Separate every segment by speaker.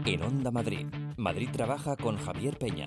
Speaker 1: En Onda Madrid. Madrid trabaja con Javier Peña.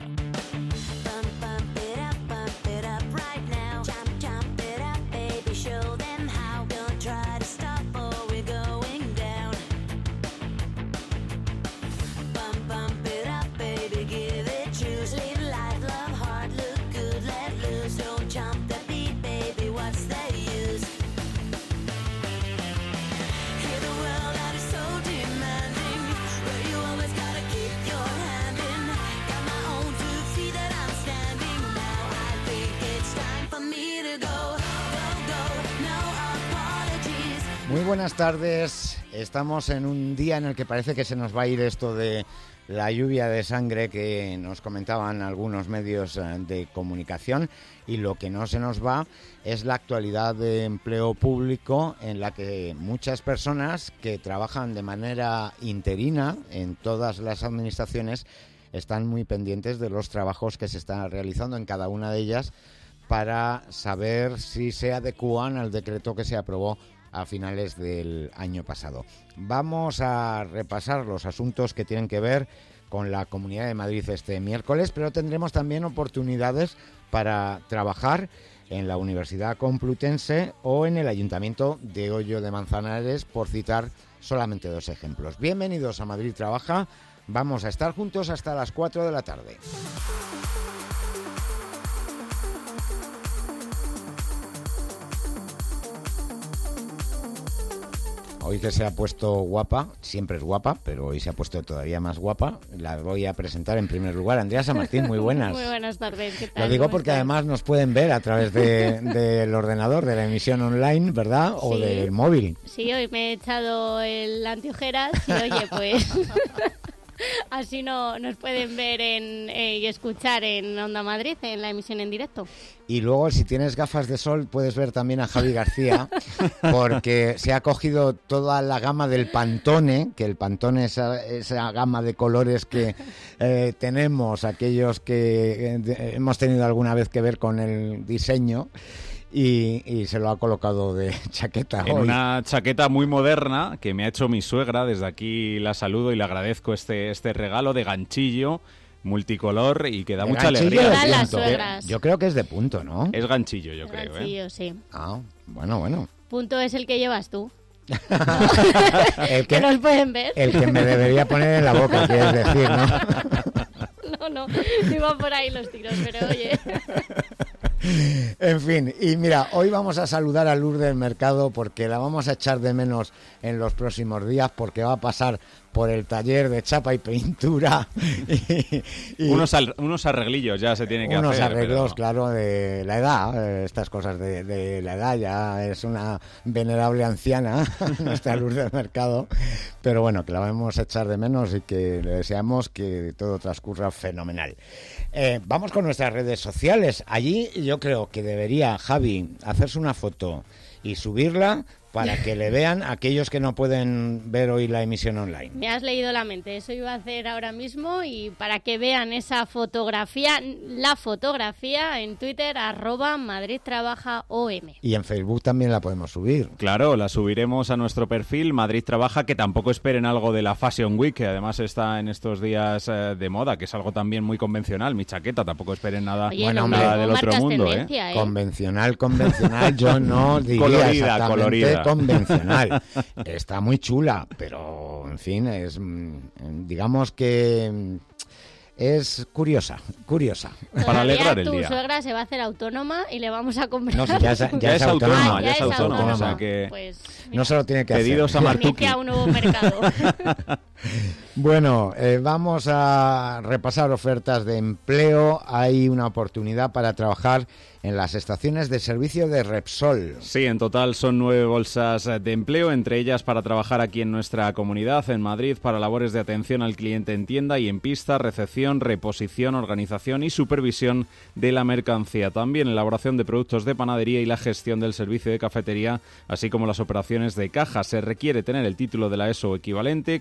Speaker 2: Muy buenas tardes. Estamos en un día en el que parece que se nos va a ir esto de la lluvia de sangre que nos comentaban algunos medios de comunicación, y lo que no se nos va es la actualidad de empleo público, en la que muchas personas que trabajan de manera interina en todas las administraciones están muy pendientes de los trabajos que se están realizando en cada una de ellas para saber si se adecúan al decreto que se aprobó a finales del año pasado. Vamos a repasar los asuntos que tienen que ver con la Comunidad de Madrid este miércoles, pero tendremos también oportunidades para trabajar en la Universidad Complutense o en el Ayuntamiento de Hoyo de Manzanares, por citar solamente dos ejemplos. Bienvenidos a Madrid Trabaja. Vamos a estar juntos hasta las 4 de la tarde. Hoy que se ha puesto guapa, siempre es guapa, pero hoy se ha puesto todavía más guapa, la voy a presentar en primer lugar. Andrea San Martín, muy buenas.
Speaker 3: Muy buenas tardes, ¿qué tal?
Speaker 2: Lo digo porque además nos pueden ver a través del ordenador, de la emisión online, ¿verdad? O
Speaker 3: sí,
Speaker 2: del móvil.
Speaker 3: Sí, hoy me he echado el antiojeras y oye, pues así nos pueden ver y escuchar en Onda Madrid, en la emisión en directo.
Speaker 2: Y luego, si tienes gafas de sol, puedes ver también a Javi García, porque se ha cogido toda la gama del Pantone, que el Pantone es esa gama de colores que tenemos, aquellos que hemos tenido alguna vez que ver con el diseño, y se lo ha colocado de chaqueta
Speaker 4: en
Speaker 2: hoy.
Speaker 4: Una chaqueta muy moderna que me ha hecho mi suegra. Desde aquí la saludo y le agradezco este regalo de ganchillo multicolor y que da mucha alegría.
Speaker 3: Las suegras.
Speaker 2: Yo creo que es de punto, ¿no?
Speaker 4: Es ganchillo, yo creo.
Speaker 3: Ganchillo, sí.
Speaker 2: Ah, bueno.
Speaker 3: Punto es el que llevas tú.
Speaker 2: El
Speaker 3: que nos pueden ver.
Speaker 2: El que me debería poner en la boca, quieres decir, ¿no?
Speaker 3: No iban por ahí los tiros, pero oye.
Speaker 2: En fin, y mira, hoy vamos a saludar a Lourdes Mercado porque la vamos a echar de menos en los próximos días, porque va a pasar por el taller de chapa y pintura. y
Speaker 4: unos arreglillos ya se tienen que hacer.
Speaker 2: Unos arreglos,
Speaker 4: pero no.
Speaker 2: claro, de la edad, estas cosas de la edad. Ya es una venerable anciana, nuestra Lourdes Mercado, pero bueno, que la vamos a echar de menos y que le deseamos que todo transcurra fenomenal. Vamos con nuestras redes sociales. Allí yo creo que debería Javi hacerse una foto y subirla para que le vean aquellos que no pueden ver hoy la emisión online.
Speaker 3: Me has leído la mente, eso iba a hacer ahora mismo, y para que vean esa fotografía, la fotografía en Twitter, @MadridTrabajaOM.
Speaker 2: Y en Facebook también la podemos subir.
Speaker 4: Claro, la subiremos a nuestro perfil Madrid Trabaja, que tampoco esperen algo de la Fashion Week, que además está en estos días de moda, que es algo también muy convencional. Mi chaqueta, tampoco esperen nada,
Speaker 3: Oye,
Speaker 4: nada del otro mundo.
Speaker 3: Tendencia,
Speaker 2: Convencional, yo no diría
Speaker 4: colorida.
Speaker 2: Convencional. Está muy chula, pero en fin, es, digamos que es curiosa.
Speaker 4: Para alegrar el
Speaker 3: tu
Speaker 4: día.
Speaker 3: Tu suegra se va a hacer autónoma y le vamos a comprar.
Speaker 2: No, ya es autónoma.
Speaker 3: Ya es autónoma.
Speaker 4: O sea que
Speaker 3: pues,
Speaker 2: no se lo tiene que
Speaker 4: pedidos
Speaker 2: hacer.
Speaker 4: a Martuki.
Speaker 3: Inicia un nuevo mercado.
Speaker 2: Bueno, vamos a repasar ofertas de empleo. Hay una oportunidad para trabajar en las estaciones de servicio de Repsol.
Speaker 4: Sí, en total son 9 bolsas de empleo, entre ellas para trabajar aquí en nuestra comunidad, en Madrid, para labores de atención al cliente en tienda y en pista, recepción, reposición, organización y supervisión de la mercancía. También elaboración de productos de panadería y la gestión del servicio de cafetería, así como las operaciones de caja. Se requiere tener el título de la ESO equivalente, conocimiento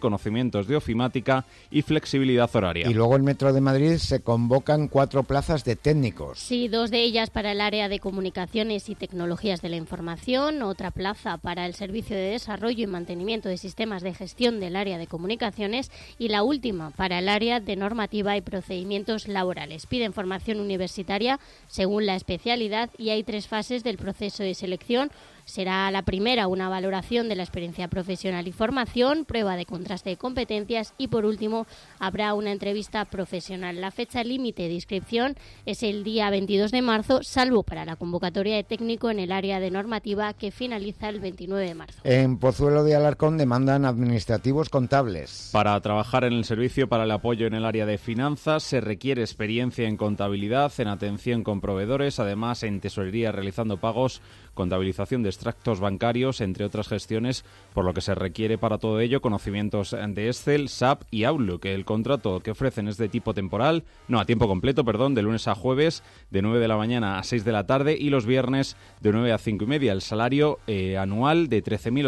Speaker 4: conocimientos de ofimática y flexibilidad horaria.
Speaker 2: Y luego en Metro de Madrid se convocan 4 plazas de técnicos.
Speaker 3: Sí, 2 de ellas para el área de comunicaciones y tecnologías de la información, otra plaza para el Servicio de Desarrollo y Mantenimiento de Sistemas de Gestión del área de comunicaciones y la última para el área de normativa y procedimientos laborales. Piden formación universitaria según la especialidad y hay 3 fases del proceso de selección. Será la primera una valoración de la experiencia profesional y formación, prueba de contraste de competencias y por último habrá una entrevista profesional. La fecha límite de inscripción es el día 22 de marzo, salvo para la convocatoria de técnico en el área de normativa que finaliza el 29 de marzo.
Speaker 2: En Pozuelo de Alarcón demandan administrativos contables.
Speaker 4: Para trabajar en el servicio para el apoyo en el área de finanzas se requiere experiencia en contabilidad, en atención con proveedores, además en tesorería realizando pagos, contabilización de extractos bancarios, entre otras gestiones, por lo que se requiere para todo ello conocimientos de Excel, SAP y Outlook. El contrato que ofrecen es de tipo temporal, a tiempo completo, de lunes a jueves, de 9 de la mañana a 6 de la tarde y los viernes de 9 a 5 y media. El salario anual de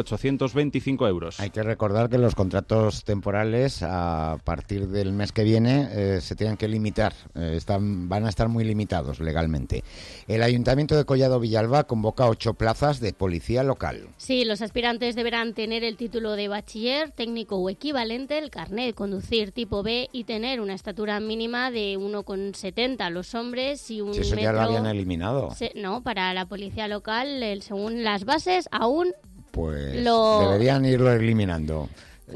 Speaker 4: 13.825 euros.
Speaker 2: Hay que recordar que los contratos temporales a partir del mes que viene se tienen que limitar, van a estar muy limitados legalmente. El Ayuntamiento de Collado Villalba convoca 8 plazas de policía local.
Speaker 3: Sí, los aspirantes deberán tener el título de bachiller, técnico o equivalente, el carnet de conducir tipo B y tener una estatura mínima de 1,70 los hombres y un
Speaker 2: si eso
Speaker 3: metro...
Speaker 2: ya lo habían eliminado.
Speaker 3: No, para la policía local, según las bases, aún...
Speaker 2: Pues deberían irlo eliminando.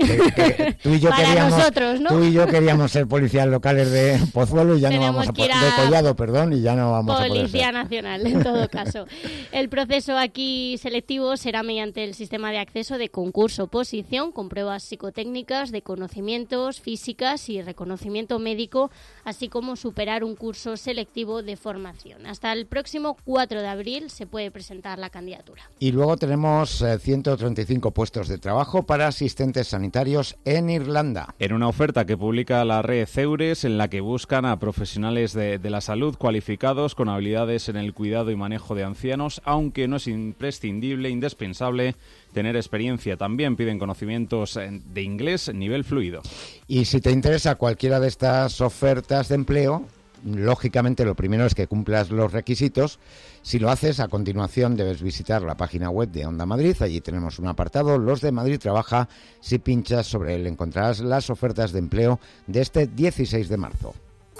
Speaker 2: Tú y yo
Speaker 3: para
Speaker 2: queríamos,
Speaker 3: nosotros, ¿no?
Speaker 2: Tú y yo queríamos ser policías locales de Pozuelo y ya no vamos a de Collado, y ya no vamos a poder ser.
Speaker 3: Policía Nacional, en todo caso. El proceso aquí selectivo será mediante el sistema de acceso de concurso-oposición con pruebas psicotécnicas de conocimientos, físicas y reconocimiento médico, así como superar un curso selectivo de formación. Hasta el próximo 4 de abril se puede presentar la candidatura.
Speaker 2: Y luego tenemos 135 puestos de trabajo para asistentes sanitarios en Irlanda.
Speaker 4: En una oferta que publica la red Ceures, en la que buscan a profesionales de la salud cualificados con habilidades en el cuidado y manejo de ancianos, aunque no es indispensable tener experiencia. También piden conocimientos de inglés nivel fluido.
Speaker 2: Y si te interesa cualquiera de estas ofertas de empleo, lógicamente lo primero es que cumplas los requisitos. Si lo haces, a continuación debes visitar la página web de Onda Madrid. Allí tenemos un apartado, Los de Madrid Trabaja. Si pinchas sobre él encontrarás las ofertas de empleo de este 16 de marzo.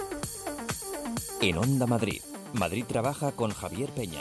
Speaker 1: En Onda Madrid, Madrid Trabaja con Javier Peña.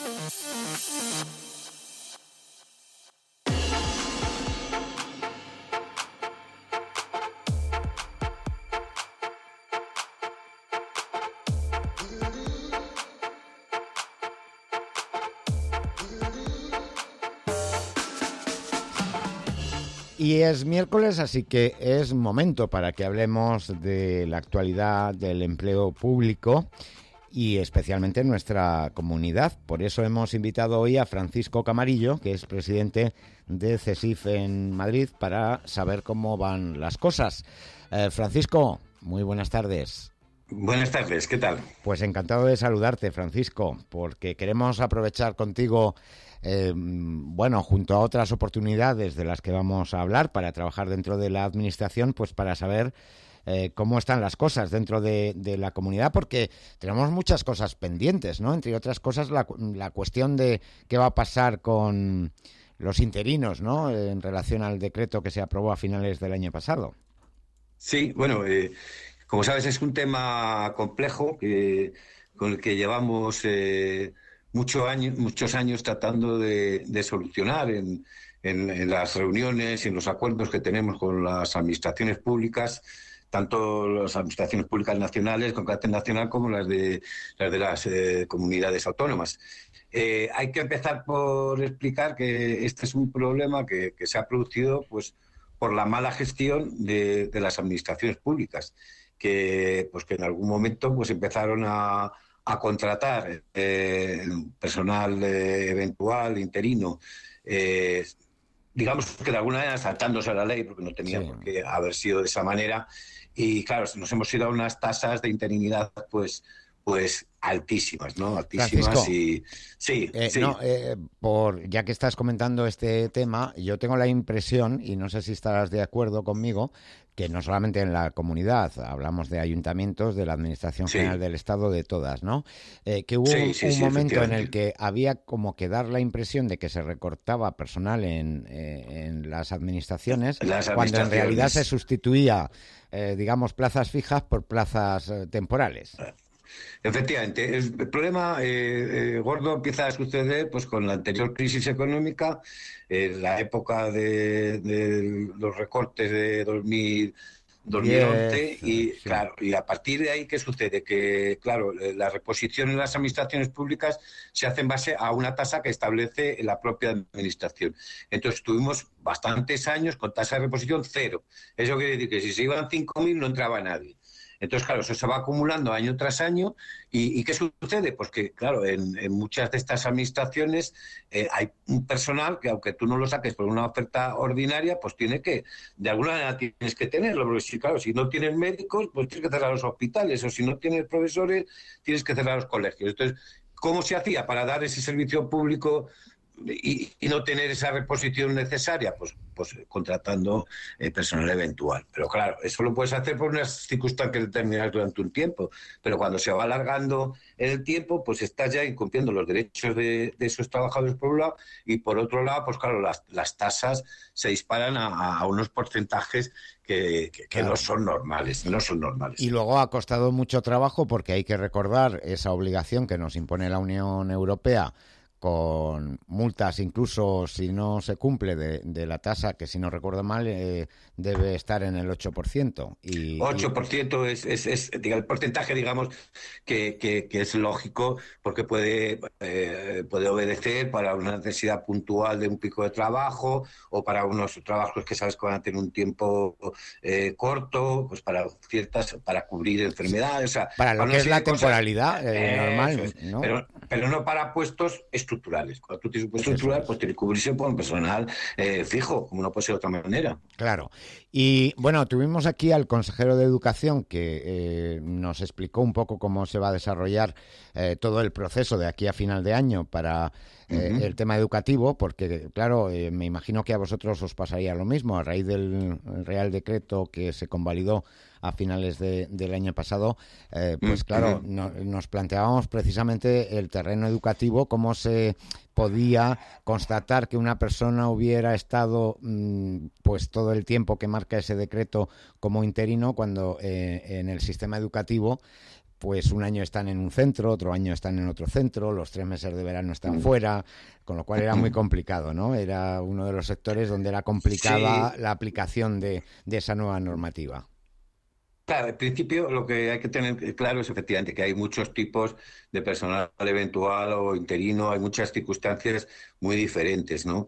Speaker 2: Y es miércoles, así que es momento para que hablemos de la actualidad del empleo público y especialmente en nuestra comunidad. Por eso hemos invitado hoy a Francisco Camarillo, que es presidente de CESIF en Madrid, para saber cómo van las cosas. Francisco, muy buenas tardes.
Speaker 5: Buenas tardes, ¿qué tal?
Speaker 2: Pues encantado de saludarte, Francisco, porque queremos aprovechar contigo junto a otras oportunidades de las que vamos a hablar para trabajar dentro de la administración, pues para saber cómo están las cosas dentro de la comunidad, porque tenemos muchas cosas pendientes, ¿no? Entre otras cosas, la cuestión de qué va a pasar con los interinos, ¿no? En relación al decreto que se aprobó a finales del año pasado.
Speaker 5: Sí, bueno, como sabes, es un tema complejo con el que llevamos muchos años tratando de solucionar en las reuniones y en los acuerdos que tenemos con las administraciones públicas, tanto las administraciones públicas nacionales con carácter nacional como las de las comunidades autónomas. Hay que empezar por explicar que este es un problema que se ha producido pues por la mala gestión de las administraciones públicas, que en algún momento pues empezaron a contratar personal eventual, interino, digamos que de alguna manera saltándose a la ley, porque no tenía por qué haber sido de esa manera. Y claro, nos hemos ido a unas tasas de interinidad pues pues altísimas, ¿no? Altísimas.
Speaker 2: Francisco,
Speaker 5: y sí.
Speaker 2: no, ya que estás comentando este tema, yo tengo la impresión, y no sé si estarás de acuerdo conmigo, que no solamente en la comunidad, hablamos de ayuntamientos, de la Administración General del Estado, de todas, ¿no? Que hubo un momento en el que había como que dar la impresión de que se recortaba personal en las administraciones, cuando en realidad se sustituía, digamos, plazas fijas por plazas temporales.
Speaker 5: Efectivamente, el problema gordo empieza a suceder pues con la anterior crisis económica, la época de los recortes de 2011 y sí. Claro, y a partir de ahí, ¿qué sucede? Que, claro, la reposición en las administraciones públicas se hace en base a una tasa que establece la propia administración. Entonces, tuvimos bastantes años con tasa de reposición cero. Eso quiere decir que si se iban 5.000 no entraba nadie. Entonces, claro, eso se va acumulando año tras año. ¿Y qué sucede? Pues que, claro, en muchas de estas administraciones hay un personal que, aunque tú no lo saques por una oferta ordinaria, pues tiene que, de alguna manera tienes que tenerlo. Porque, claro, si no tienes médicos, pues tienes que cerrar los hospitales. O si no tienes profesores, tienes que cerrar los colegios. Entonces, ¿cómo se hacía para dar ese servicio público y no tener esa reposición necesaria? Pues contratando personal eventual. Pero claro, eso lo puedes hacer por unas circunstancias determinadas durante un tiempo, pero cuando se va alargando el tiempo, pues estás ya incumpliendo los derechos de esos trabajadores por un lado, y por otro lado, pues claro, las tasas se disparan a unos porcentajes que claro, no son normales.
Speaker 2: Y luego ha costado mucho trabajo, porque hay que recordar esa obligación que nos impone la Unión Europea, con multas incluso si no se cumple de la tasa, que si no recuerdo mal debe estar en el 8%.
Speaker 5: 8% es el porcentaje, digamos, que es lógico, porque puede obedecer para una necesidad puntual de un pico de trabajo, o para unos trabajos que sabes que van a tener un tiempo corto, pues para cubrir enfermedades. O sea,
Speaker 2: para lo que es la temporalidad normal, ¿no?
Speaker 5: Pero no para puestos estructurales. Cuando tú tienes un puesto estructural, pues tiene que cubrirse por un personal fijo, como no puede ser de otra manera.
Speaker 2: Claro. Y bueno, tuvimos aquí al consejero de Educación, que nos explicó un poco cómo se va a desarrollar todo el proceso de aquí a final de año para el tema educativo, porque claro, me imagino que a vosotros os pasaría lo mismo a raíz del Real Decreto que se convalidó a finales del año pasado. Pues claro, nos planteábamos precisamente el terreno educativo, cómo se podía constatar que una persona hubiera estado pues todo el tiempo que marca ese decreto como interino, cuando en el sistema educativo pues un año están en un centro, otro año están en otro centro, los 3 meses de verano están fuera, con lo cual era muy complicado, ¿no? Era uno de los sectores donde era complicada la aplicación de esa nueva normativa.
Speaker 5: Claro, al principio lo que hay que tener claro es efectivamente que hay muchos tipos de personal eventual o interino, hay muchas circunstancias muy diferentes, ¿no?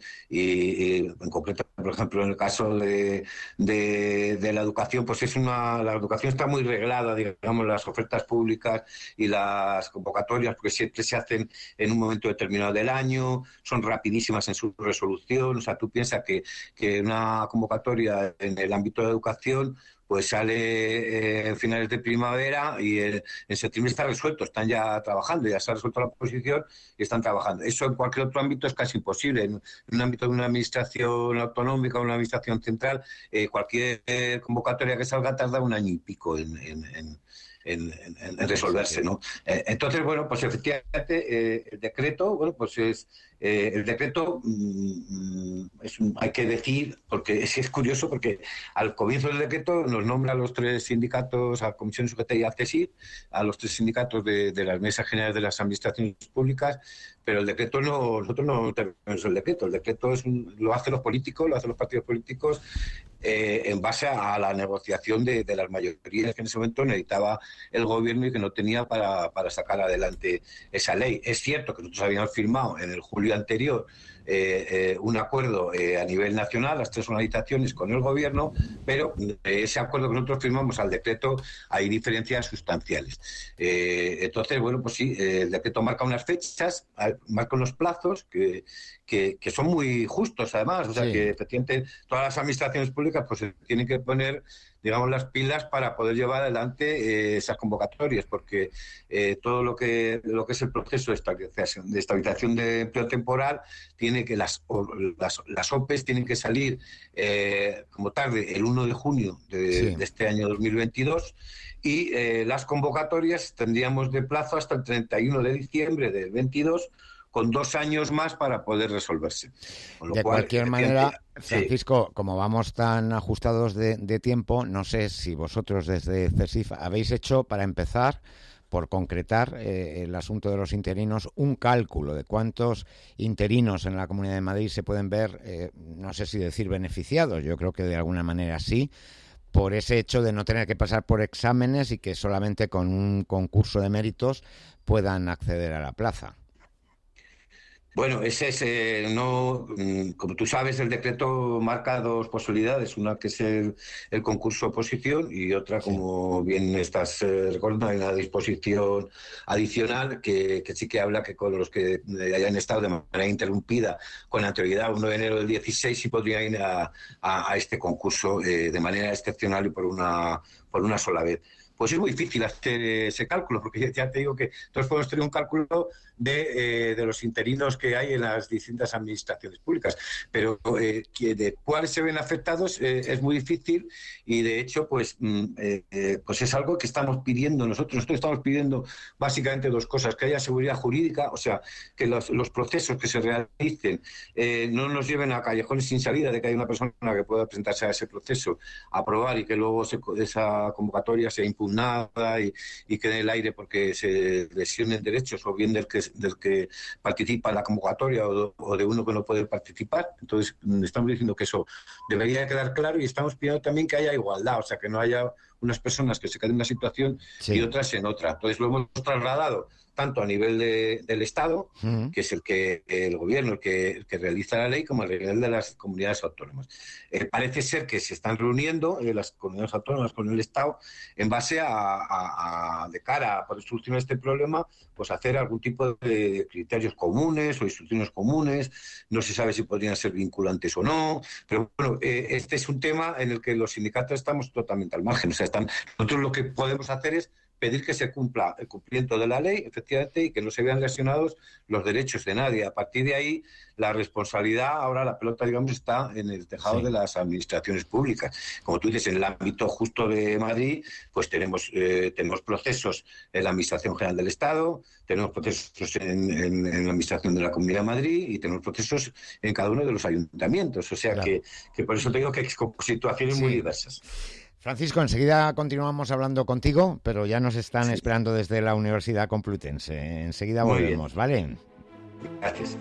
Speaker 5: Y en concreto, por ejemplo, en el caso de la educación, pues la educación está muy reglada, digamos, las ofertas públicas y las convocatorias, porque siempre se hacen en un momento determinado del año, son rapidísimas en su resolución. O sea, tú piensas que una convocatoria en el ámbito de educación pues sale en finales de primavera y en septiembre está resuelto, están ya trabajando, ya se ha resuelto la posición y están trabajando. Eso en cualquier otro ámbito es casi imposible. En un ámbito de una administración autonómica o una administración central, cualquier convocatoria que salga tarda 1 año y pico en resolverse, ¿no? Entonces, bueno, pues efectivamente el decreto, bueno, pues es el decreto hay que decir, porque es curioso, porque al comienzo del decreto nos nombra a los 3 sindicatos, a Comisión Sujeta y a CESIR, a los 3 sindicatos de las mesas generales de las administraciones públicas, pero el decreto nosotros no tenemos el decreto lo hacen los políticos, lo hacen los partidos políticos en base a la negociación de las mayorías que en ese momento necesitaba el gobierno y que no tenía para sacar adelante esa ley. Es cierto que nosotros habíamos firmado en el julio julio anterior un acuerdo a nivel nacional, las 3 organizaciones con el gobierno, pero ese acuerdo que nosotros firmamos al decreto hay diferencias sustanciales. Entonces, bueno, pues sí, el decreto marca unas fechas, marca unos plazos que son muy justos, además. O sea,
Speaker 2: Sí.
Speaker 5: que efectivamente todas las administraciones públicas pues se tienen que poner, digamos, las pilas para poder llevar adelante esas convocatorias, porque todo lo que es el proceso de estabilización de empleo temporal tiene que las OPEs tienen que salir como tarde el 1 de junio de este año 2022 y las convocatorias tendríamos de plazo hasta el 31 de diciembre del 22, con 2 años más para poder resolverse.
Speaker 2: De cualquier manera, Francisco, como vamos tan ajustados de tiempo, no sé si vosotros desde CESIF habéis hecho, para empezar, por concretar el asunto de los interinos, un cálculo de cuántos interinos en la Comunidad de Madrid se pueden ver, no sé si decir beneficiados, yo creo que de alguna manera sí, por ese hecho de no tener que pasar por exámenes y que solamente con un concurso de méritos puedan acceder a la plaza.
Speaker 5: Bueno, ese es, como tú sabes, el decreto marca 2 posibilidades, una que es el concurso oposición y otra, como bien estás recordando, hay una disposición adicional que sí que habla que con los que hayan estado de manera interrumpida con anterioridad al 1 de enero del 16 sí podrían ir a este concurso de manera excepcional y por una sola vez. Pues es muy difícil hacer ese cálculo, porque ya te digo que todos podemos tener un cálculo de los interinos que hay en las distintas administraciones públicas, pero de cuáles se ven afectados es muy difícil y, de hecho, pues es algo que estamos pidiendo nosotros. Nosotros estamos pidiendo básicamente 2 cosas: que haya seguridad jurídica, o sea, que los procesos que se realicen no nos lleven a callejones sin salida, de que haya una persona que pueda presentarse a ese proceso, aprobar y que luego esa convocatoria sea impugnada y quede en el aire porque se lesionen derechos o bien del que participa en la convocatoria o de uno que no puede participar. Entonces, estamos diciendo que eso debería quedar claro y estamos pidiendo también que haya igualdad, o sea, que no haya unas personas que se queden en una situación y otras en otra. Entonces, lo hemos trasladado tanto a nivel del Estado, que es el gobierno el que realiza la ley, como a nivel de las comunidades autónomas. Parece ser que se están reuniendo las comunidades autónomas con el Estado en base de cara a poder solucionar este problema, pues hacer algún tipo de criterios comunes o instrucciones comunes. No se sabe si podrían ser vinculantes o no, pero bueno, este es un tema en el que los sindicatos estamos totalmente al margen. O sea, nosotros lo que podemos hacer es pedir que se cumpla el cumplimiento de la ley, efectivamente, y que no se vean lesionados los derechos de nadie. A partir de ahí, la responsabilidad, ahora la pelota, digamos, está en el tejado de las administraciones públicas. Como tú dices, en el ámbito justo de Madrid, pues tenemos procesos en la Administración General del Estado, tenemos procesos en la Administración de la Comunidad de Madrid y tenemos procesos en cada uno de los ayuntamientos. O sea, claro, que por eso te digo que hay situaciones muy diversas.
Speaker 2: Francisco, enseguida continuamos hablando contigo, pero ya nos están esperando desde la Universidad Complutense. Enseguida volvemos, ¿vale?
Speaker 5: Gracias.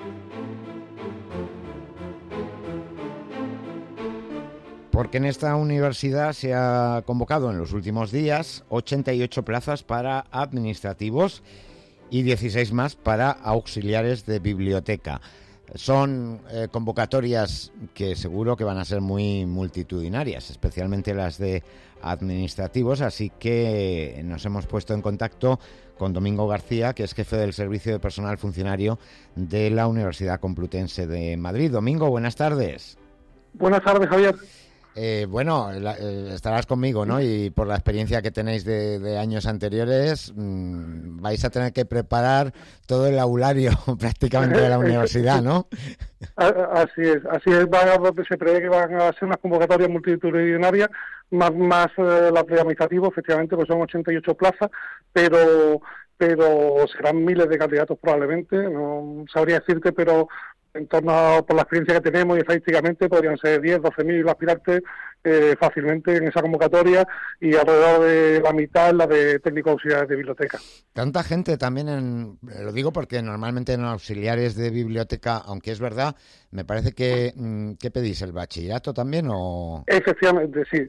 Speaker 2: Porque en esta universidad se ha convocado en los últimos días 88 plazas para administrativos y 16 más para auxiliares de biblioteca. Son convocatorias que seguro que van a ser muy multitudinarias, especialmente las de administrativos, así que nos hemos puesto en contacto con Domingo García, que es jefe del Servicio de Personal Funcionario de la Universidad Complutense de Madrid. Domingo, buenas tardes.
Speaker 6: Buenas tardes, Javier.
Speaker 2: Estarás conmigo, ¿no? Y por la experiencia que tenéis de años anteriores, vais a tener que preparar todo el aulario prácticamente de la universidad, ¿no?
Speaker 6: Así es. Se prevé que van a ser unas convocatorias multitudinarias, más las de administrativo, efectivamente, pues son 88 plazas, pero serán miles de candidatos probablemente, no sabría decirte, pero en torno por la experiencia que tenemos y estadísticamente podrían ser 10, 12.000 aspirantes fácilmente en esa convocatoria y alrededor de la mitad la de técnicos auxiliares de biblioteca.
Speaker 2: Tanta gente también, lo digo porque normalmente en auxiliares de biblioteca, aunque es verdad me parece que ¿qué pedís? ¿El bachillerato también o...?
Speaker 6: Efectivamente, sí.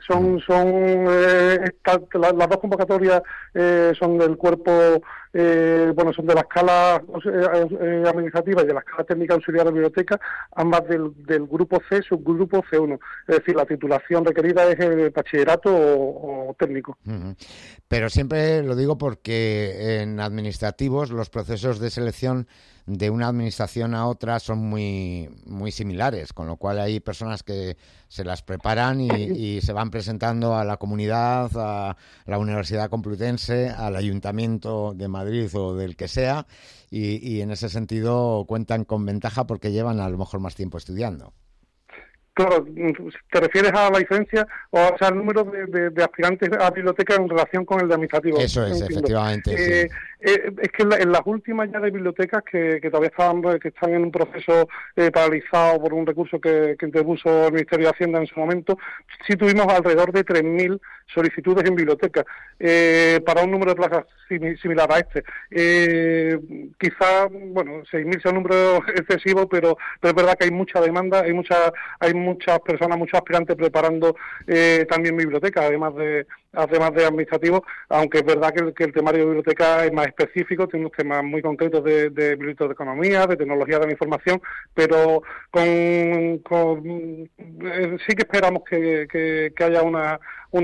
Speaker 6: Las dos convocatorias son del cuerpo, son de la escala administrativa y de la escala técnica auxiliar de biblioteca, ambas del grupo C, subgrupo C1. Es decir, la titulación requerida es el bachillerato o técnico.
Speaker 2: Uh-huh. Pero siempre lo digo porque en administrativos los procesos de selección de una administración a otra son muy, muy similares, con lo cual hay personas que se las preparan y se van presentando a la comunidad, a la Universidad Complutense, al Ayuntamiento de Madrid o del que sea, y en ese sentido cuentan con ventaja porque llevan a lo mejor más tiempo estudiando.
Speaker 6: Claro, ¿te refieres a la licencia o sea, al número de aspirantes a biblioteca en relación con el de administrativo?
Speaker 2: Eso es, efectivamente. Sí.
Speaker 6: Es que en las últimas ya de bibliotecas que todavía están en un proceso paralizado por un recurso que interpuso el Ministerio de Hacienda en su momento, sí tuvimos alrededor de 3.000 solicitudes en biblioteca para un número de plazas similar a este. Quizá, 6.000 sea un número excesivo, pero es verdad que hay mucha demanda, hay muchas personas, muchos aspirantes preparando también biblioteca, además de administrativo, aunque es verdad que el temario de biblioteca es más específico, tiene unos temas muy concretos de bibliotecas de economía, de tecnología de la información, pero sí que esperamos que haya un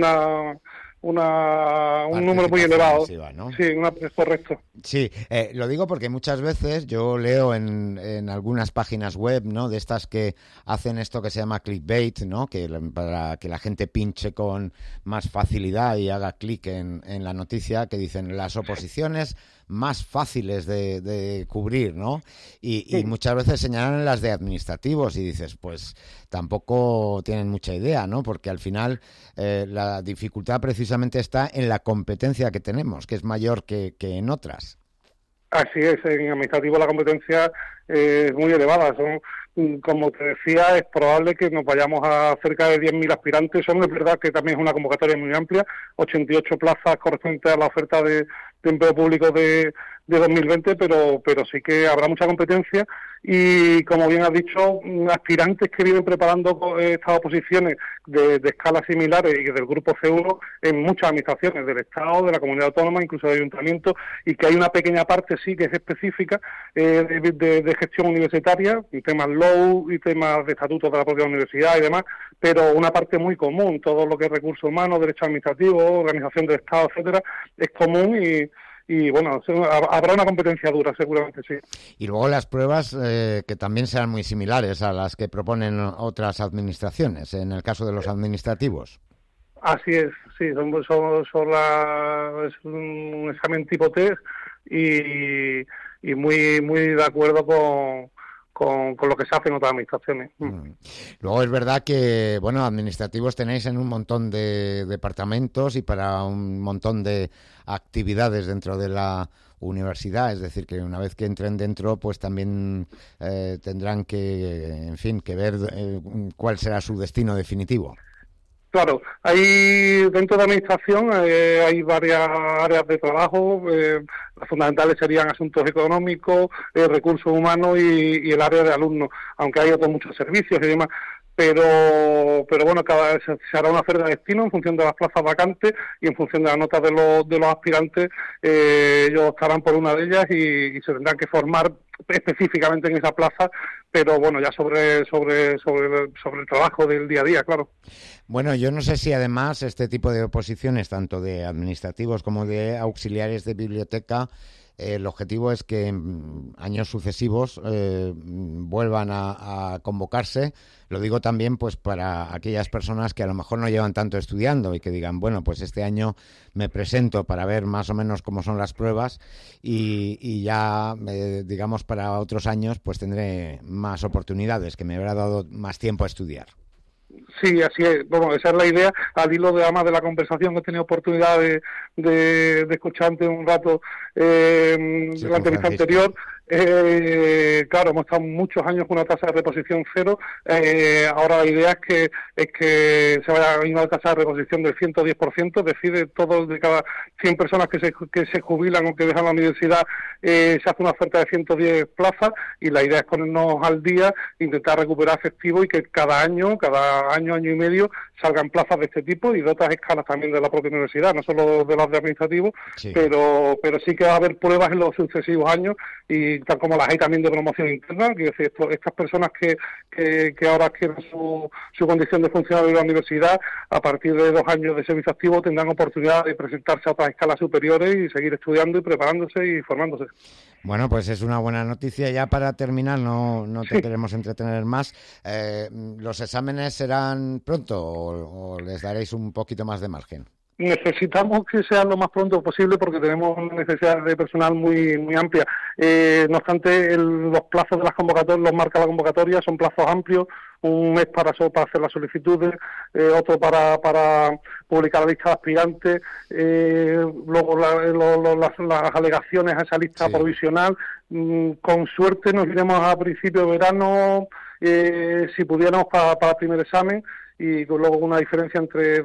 Speaker 6: número muy elevado.
Speaker 2: Masiva, ¿no?
Speaker 6: Sí, es correcto.
Speaker 2: Sí, lo digo porque muchas veces yo leo en algunas páginas web, ¿no?, de estas que hacen esto que se llama clickbait, ¿no?, para que la gente pinche con más facilidad y haga clic en la noticia, que dicen las oposiciones más fáciles de cubrir, ¿no? Y muchas veces señalan las de administrativos y dices, pues tampoco tienen mucha idea, ¿no? Porque al final la dificultad precisamente está en la competencia que tenemos, que es mayor que en otras.
Speaker 6: Así es, en administrativo la competencia es muy elevada. Como te decía, es probable que nos vayamos a cerca de 10.000 aspirantes. Es verdad que también es una convocatoria muy amplia, 88 plazas correspondientes a la oferta de empleo público de 2020, pero sí que habrá mucha competencia y, como bien has dicho, aspirantes que vienen preparando estas oposiciones de escalas similares y del grupo C1 en muchas administraciones del Estado, de la comunidad autónoma, incluso de ayuntamientos, y que hay una pequeña parte sí que es específica de gestión universitaria, y temas LOU y temas de estatutos de la propia universidad y demás, pero una parte muy común, todo lo que es recursos humanos, derecho administrativo, organización del Estado, etcétera, es común y habrá una competencia dura, seguramente sí.
Speaker 2: Y luego las pruebas que también sean muy similares a las que proponen otras administraciones, en el caso de los administrativos.
Speaker 6: Así es, sí, es un examen tipo test y muy de acuerdo con lo que se hace en otras administraciones.
Speaker 2: Luego es verdad que, administrativos tenéis en un montón de departamentos y para un montón de actividades dentro de la universidad, es decir, que una vez que entren dentro, pues también tendrán que ver cuál será su destino definitivo.
Speaker 6: Claro, dentro de la administración hay varias áreas de trabajo, las fundamentales serían asuntos económicos, recursos humanos y el área de alumnos, aunque hay otros muchos servicios y demás. Pero cada vez se hará una oferta de destino en función de las plazas vacantes y en función de las notas de los aspirantes. Ellos estarán por una de ellas y se tendrán que formar específicamente en esa plaza, pero ya sobre el trabajo del día a día, claro.
Speaker 2: Bueno, yo no sé si además este tipo de oposiciones, tanto de administrativos como de auxiliares de biblioteca, el objetivo es que en años sucesivos vuelvan a convocarse. Lo digo también pues para aquellas personas que a lo mejor no llevan tanto estudiando y que digan, pues este año me presento para ver más o menos cómo son las pruebas y ya, digamos, para otros años pues tendré más oportunidades, que me habrá dado más tiempo a estudiar.
Speaker 6: Sí, así es. Esa es la idea. Al hilo de la conversación que he tenido oportunidad de escuchar antes un rato la entrevista anterior, Claro, hemos estado muchos años con una tasa de reposición cero. Ahora la idea es que se vaya a una tasa de reposición del 110%, es decir, de cada 100 personas que se jubilan o que dejan la universidad, se hace una oferta de 110 plazas, y la idea es ponernos al día, intentar recuperar efectivo y que cada año y medio salgan plazas de este tipo y de otras escalas también de la propia universidad, no solo de las de administrativo, sí. pero sí que va a haber pruebas en los sucesivos años, y tal como las hay también de promoción interna, que es decir, estas personas que ahora adquieren su condición de funcionario de la universidad, a partir de 2 años de servicio activo tendrán oportunidad de presentarse a otras escalas superiores y seguir estudiando y preparándose y formándose.
Speaker 2: Bueno, pues es una buena noticia. Ya para terminar, no te queremos entretener más. ¿Los exámenes serán pronto o les daréis un poquito más de margen?
Speaker 6: Necesitamos que sea lo más pronto posible porque tenemos una necesidad de personal muy amplia. No obstante, los plazos de las convocatorias, los marca la convocatoria, son plazos amplios. Un mes para hacer las solicitudes, otro para publicar la lista de aspirantes, luego las alegaciones a esa lista provisional. Con suerte nos iremos a principio de verano, si pudiéramos, para el primer examen, y luego una diferencia entre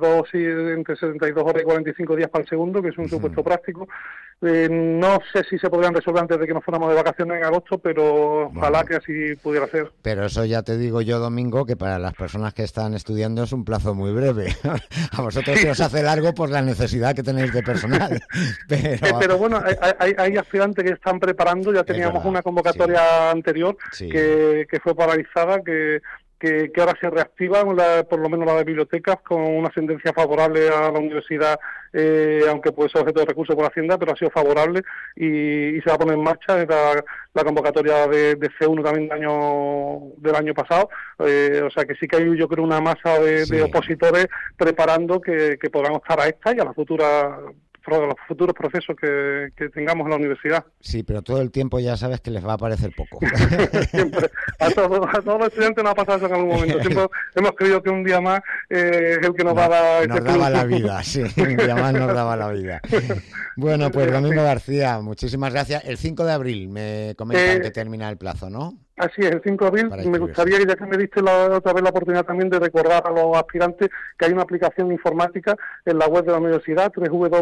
Speaker 6: 72 horas y 45 días para el segundo, que es un supuesto práctico. No sé si se podrían resolver antes de que nos fuéramos de vacaciones en agosto, pero ojalá que así pudiera ser.
Speaker 2: Pero eso ya te digo yo, Domingo, que para las personas que están estudiando es un plazo muy breve. A vosotros se os hace largo por la necesidad que tenéis de personal.
Speaker 6: Pero bueno, hay aspirantes que están preparando. Ya teníamos una convocatoria anterior que fue paralizada, que ahora se reactiva, por lo menos la de bibliotecas, con una sentencia favorable a la universidad, aunque puede ser objeto de recurso por Hacienda, pero ha sido favorable y se va a poner en marcha. Era la convocatoria de C1 también del año pasado, o sea que sí que hay, yo creo, una masa de opositores preparando que podrán optar a esta y a la futura los futuros procesos que tengamos en la universidad.
Speaker 2: Sí, pero todo el tiempo ya sabes que les va a parecer poco.
Speaker 6: Siempre. A todos los estudiantes nos ha pasado eso en algún momento. Siempre hemos creído que un día más es el que nos va a dar...
Speaker 2: Nos daba la vida, sí. Un día más nos daba la vida. Bueno, pues Domingo García, muchísimas gracias. El 5 de abril me comentan que termina el plazo, ¿no?
Speaker 6: Así es, el 5 de abril. Me gustaría, que ya que me diste otra vez la oportunidad también de recordar a los aspirantes que hay una aplicación informática en la web de la universidad,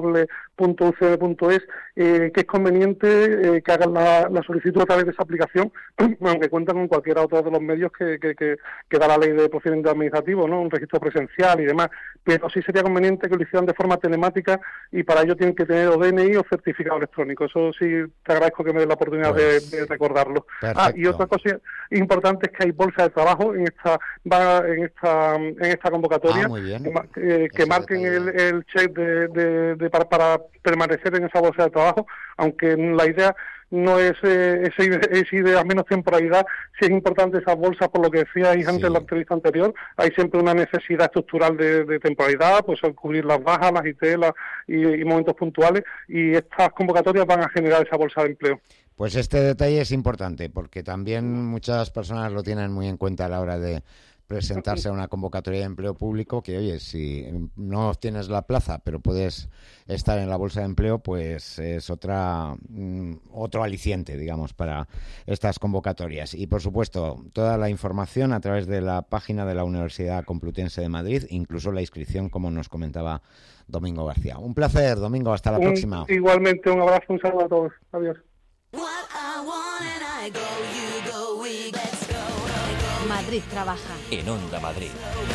Speaker 6: www.ucb.es, que es conveniente que hagan la solicitud a través de esa aplicación, aunque cuentan con cualquiera otro de los medios que da la ley de procedimiento administrativo, ¿no? Un registro presencial y demás, pero sí sería conveniente que lo hicieran de forma telemática, y para ello tienen que tener o DNI o certificado electrónico. Eso sí, te agradezco que me des la oportunidad de recordarlo. Y otra cosa importante es que hay bolsa de trabajo en esta convocatoria, que marquen el check para permanecer en esa bolsa de trabajo, aunque la idea no es ir de menos temporalidad. Sí es importante esas bolsas, por lo que decíais antes en la entrevista anterior. Hay siempre una necesidad estructural de temporalidad, pues al cubrir las bajas, las IT y momentos puntuales, y estas convocatorias van a generar esa bolsa de empleo.
Speaker 2: Pues este detalle es importante, porque también muchas personas lo tienen muy en cuenta a la hora de presentarse a una convocatoria de empleo público, que oye, si no obtienes la plaza pero puedes estar en la bolsa de empleo, pues es otro aliciente, digamos, para estas convocatorias. Y por supuesto, toda la información a través de la página de la Universidad Complutense de Madrid, incluso la inscripción, como nos comentaba Domingo García. Un placer, Domingo, hasta la próxima.
Speaker 6: Igualmente, un abrazo, un saludo a todos. Adiós.
Speaker 7: Madrid trabaja.
Speaker 1: En Onda Madrid.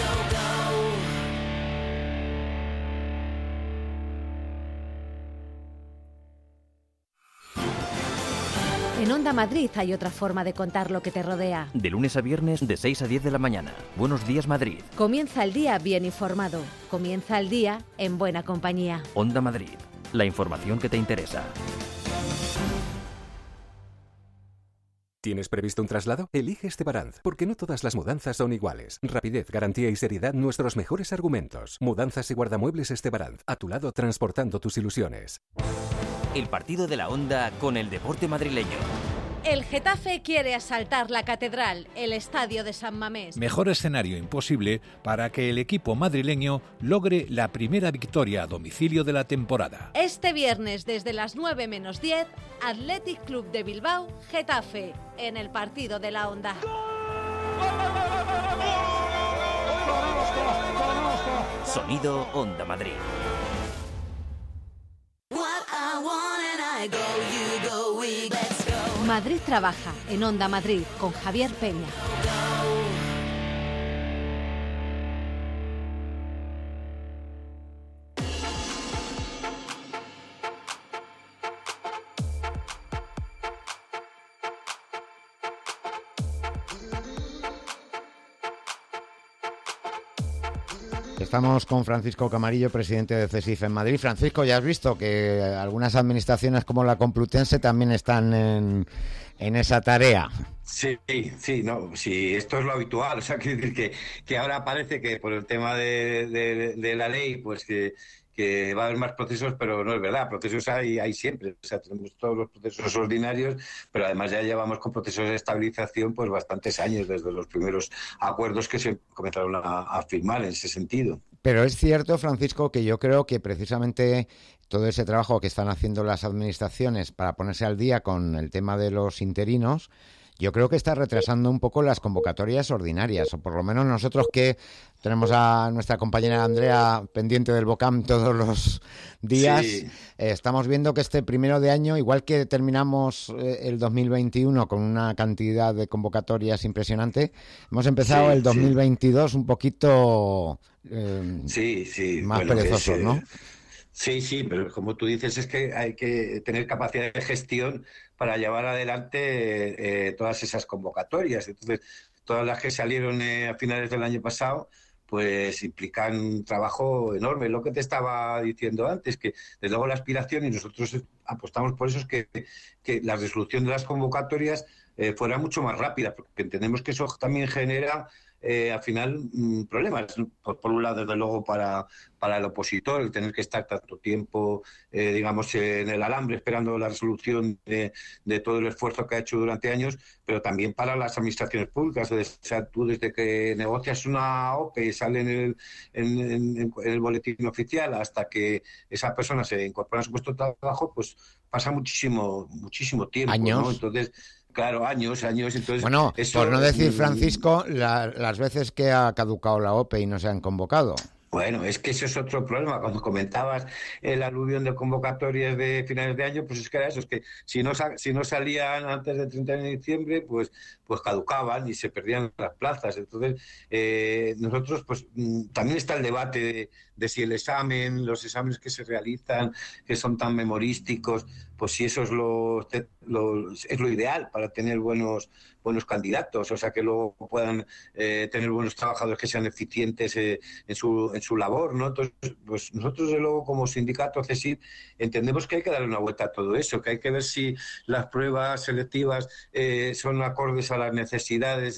Speaker 7: En Onda Madrid hay otra forma de contar lo que te rodea.
Speaker 1: De lunes a viernes, de 6 a 10 de la mañana. Buenos días, Madrid.
Speaker 7: Comienza el día bien informado. Comienza el día en buena compañía.
Speaker 1: Onda Madrid. La información que te interesa.
Speaker 8: ¿Tienes previsto un traslado? Elige Estebaranz, porque no todas las mudanzas son iguales. Rapidez, garantía y seriedad, nuestros mejores argumentos. Mudanzas y guardamuebles Estebaranz, a tu lado transportando tus ilusiones.
Speaker 1: El partido de la Onda con el deporte madrileño.
Speaker 7: El Getafe quiere asaltar la Catedral, el estadio de San Mamés.
Speaker 9: Mejor escenario imposible para que el equipo madrileño logre la primera victoria a domicilio de la temporada.
Speaker 7: Este viernes desde las 9 menos 10, Athletic Club de Bilbao, Getafe, en el partido de la Onda.
Speaker 1: Sonido Onda Madrid.
Speaker 7: Madrid trabaja en Onda Madrid con Javier Peña.
Speaker 2: Estamos con Francisco Camarillo, presidente de CESIF en Madrid. Francisco, ya has visto que algunas administraciones como la Complutense también están en esa tarea.
Speaker 5: Sí, esto es lo habitual. O sea, quiero decir que ahora parece que por el tema de la ley, pues que va a haber más procesos, pero no es verdad. Procesos hay siempre. O sea, tenemos todos los procesos ordinarios, pero además ya llevamos con procesos de estabilización pues bastantes años, desde los primeros acuerdos que se comenzaron a firmar en ese sentido.
Speaker 2: Pero es cierto, Francisco, que yo creo que precisamente todo ese trabajo que están haciendo las administraciones para ponerse al día con el tema de los interinos, yo creo que está retrasando un poco las convocatorias ordinarias, o por lo menos nosotros que tenemos a nuestra compañera Andrea pendiente del BOCAM todos los días, sí. Estamos viendo que este primero de año, igual que terminamos el 2021 con una cantidad de convocatorias impresionante, hemos empezado el 2022 un poquito más perezosos, ¿no?
Speaker 5: Sí, pero como tú dices, es que hay que tener capacidad de gestión para llevar adelante todas esas convocatorias. Entonces, todas las que salieron a finales del año pasado, pues implican un trabajo enorme. Lo que te estaba diciendo antes, que desde luego la aspiración, y nosotros apostamos por eso, es que la resolución de las convocatorias fuera mucho más rápida, porque entendemos que eso también genera al final problemas. Por un lado, desde luego, para el opositor, el tener que estar tanto tiempo, digamos, en el alambre esperando la resolución de todo el esfuerzo que ha hecho durante años, pero también para las administraciones públicas. O sea, tú desde que negocias una OPE y sale en el boletín oficial hasta que esa persona se incorpora a su puesto de trabajo, pues pasa muchísimo tiempo,
Speaker 2: ¿años?
Speaker 5: ¿no? Entonces, claro, años. Entonces,
Speaker 2: bueno,
Speaker 5: eso,
Speaker 2: por no decir, Francisco, las veces que ha caducado la OPE y no se han convocado.
Speaker 5: Bueno, es que ese es otro problema. Cuando comentabas el aluvión de convocatorias de finales de año, pues es que era eso, es que si no salían antes del 30 de diciembre, pues caducaban y se perdían las plazas. Entonces, nosotros, pues también está el debate de si los exámenes que se realizan, que son tan memorísticos, pues si eso es lo ideal para tener buenos candidatos, o sea, que luego puedan tener buenos trabajadores que sean eficientes en su labor, ¿no? Entonces, pues nosotros, de luego, como sindicato CESIF, entendemos que hay que darle una vuelta a todo eso, que hay que ver si las pruebas selectivas son acordes a las necesidades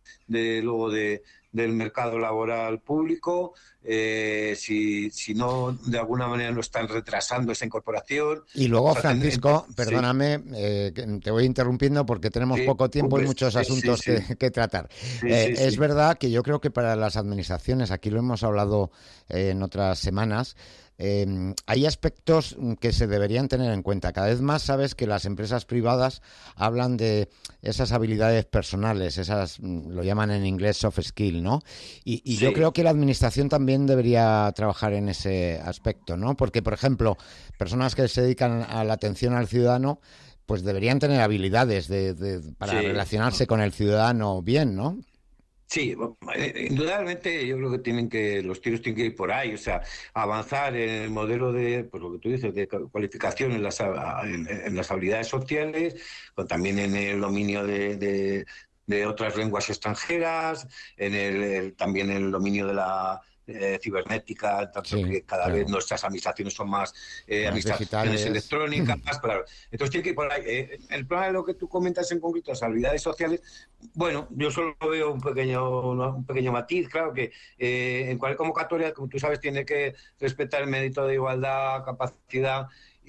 Speaker 5: del mercado laboral público, si no, de alguna manera no están retrasando esa incorporación.
Speaker 2: Y luego, Francisco, perdóname, te voy interrumpiendo porque tenemos poco tiempo y muchos asuntos que tratar. Es verdad que yo creo que para las administraciones, aquí lo hemos hablado en otras semanas, hay aspectos que se deberían tener en cuenta. Cada vez más sabes que las empresas privadas hablan de esas habilidades personales, lo llaman en inglés soft skill, ¿no? Y yo creo que la administración también debería trabajar en ese aspecto, ¿no? Porque, por ejemplo, personas que se dedican a la atención al ciudadano, pues deberían tener habilidades para relacionarse con el ciudadano bien, ¿no?
Speaker 5: Sí, indudablemente yo creo que los tiros tienen que ir por ahí, o sea, avanzar en el modelo de, pues lo que tú dices, de cualificación en las habilidades sociales, también en el dominio de otras lenguas extranjeras, también en el dominio de la cibernética, tanto que cada vez nuestras administraciones son más administraciones electrónicas, claro. Entonces tiene que ir por ahí. El problema de lo que tú comentas en concreto, las habilidades sociales, bueno, yo solo veo un pequeño matiz, claro que en cualquier convocatoria, como tú sabes, tiene que respetar el mérito de igualdad, capacidad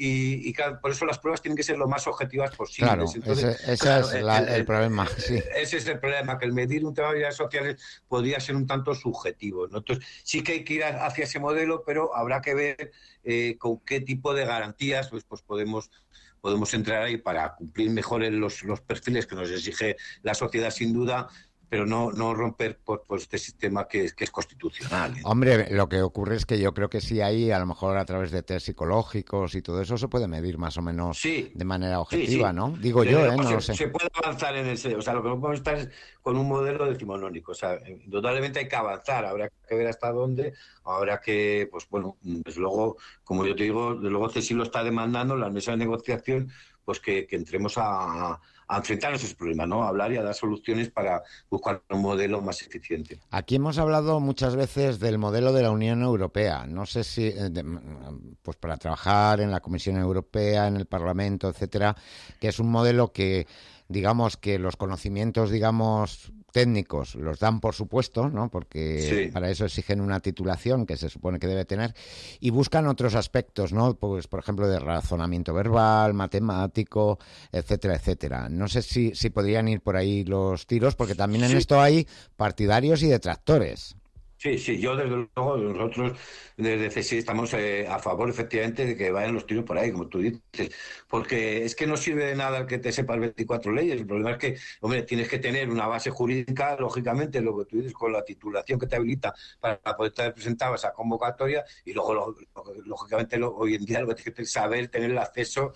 Speaker 5: y claro, por eso las pruebas tienen que ser lo más objetivas posibles.
Speaker 2: Claro,
Speaker 5: entonces,
Speaker 2: ese es el problema. Sí.
Speaker 5: Ese es el problema, que el medir un tema de habilidades sociales podría ser un tanto subjetivo, ¿no? Entonces, sí que hay que ir hacia ese modelo, pero habrá que ver con qué tipo de garantías pues podemos entrar ahí para cumplir mejor los perfiles que nos exige la sociedad, sin duda, pero no romper por este sistema que es constitucional.
Speaker 2: Hombre, lo que ocurre es que yo creo que sí hay, a lo mejor a través de test psicológicos y todo eso, se puede medir más o menos de manera objetiva,
Speaker 5: sí.
Speaker 2: ¿no? Digo yo, no lo sé.
Speaker 5: Se puede avanzar en ese, o sea, lo que no podemos estar es con un modelo decimonónico, o sea, indudablemente hay que avanzar, habrá que ver hasta dónde, habrá que, pues bueno, pues luego, como yo te digo, de luego CSIC lo está demandando, la mesa de negociación, pues que entremos a enfrentar esos problemas, ¿no? A hablar y a dar soluciones para buscar un modelo más eficiente.
Speaker 2: Aquí hemos hablado muchas veces del modelo de la Unión Europea. No sé si, pues para trabajar en la Comisión Europea, en el Parlamento, etcétera, que es un modelo que, digamos, que los conocimientos, digamos, técnicos los dan por supuesto, ¿no? Porque para eso exigen una titulación que se supone que debe tener, y buscan otros aspectos, ¿no? Pues, por ejemplo, de razonamiento verbal, matemático, etcétera, etcétera. No sé si podrían ir por ahí los tiros, porque también en esto hay partidarios y detractores.
Speaker 5: Sí, yo desde luego, nosotros desde CSIC estamos a favor efectivamente de que vayan los tiros por ahí, como tú dices, porque es que no sirve de nada que te sepas 24 leyes, el problema es que, hombre, tienes que tener una base jurídica, lógicamente, lo que tú dices, con la titulación que te habilita para poder estar presentado a esa convocatoria, y luego, lógicamente, hoy en día lo que tienes que saber, tener el acceso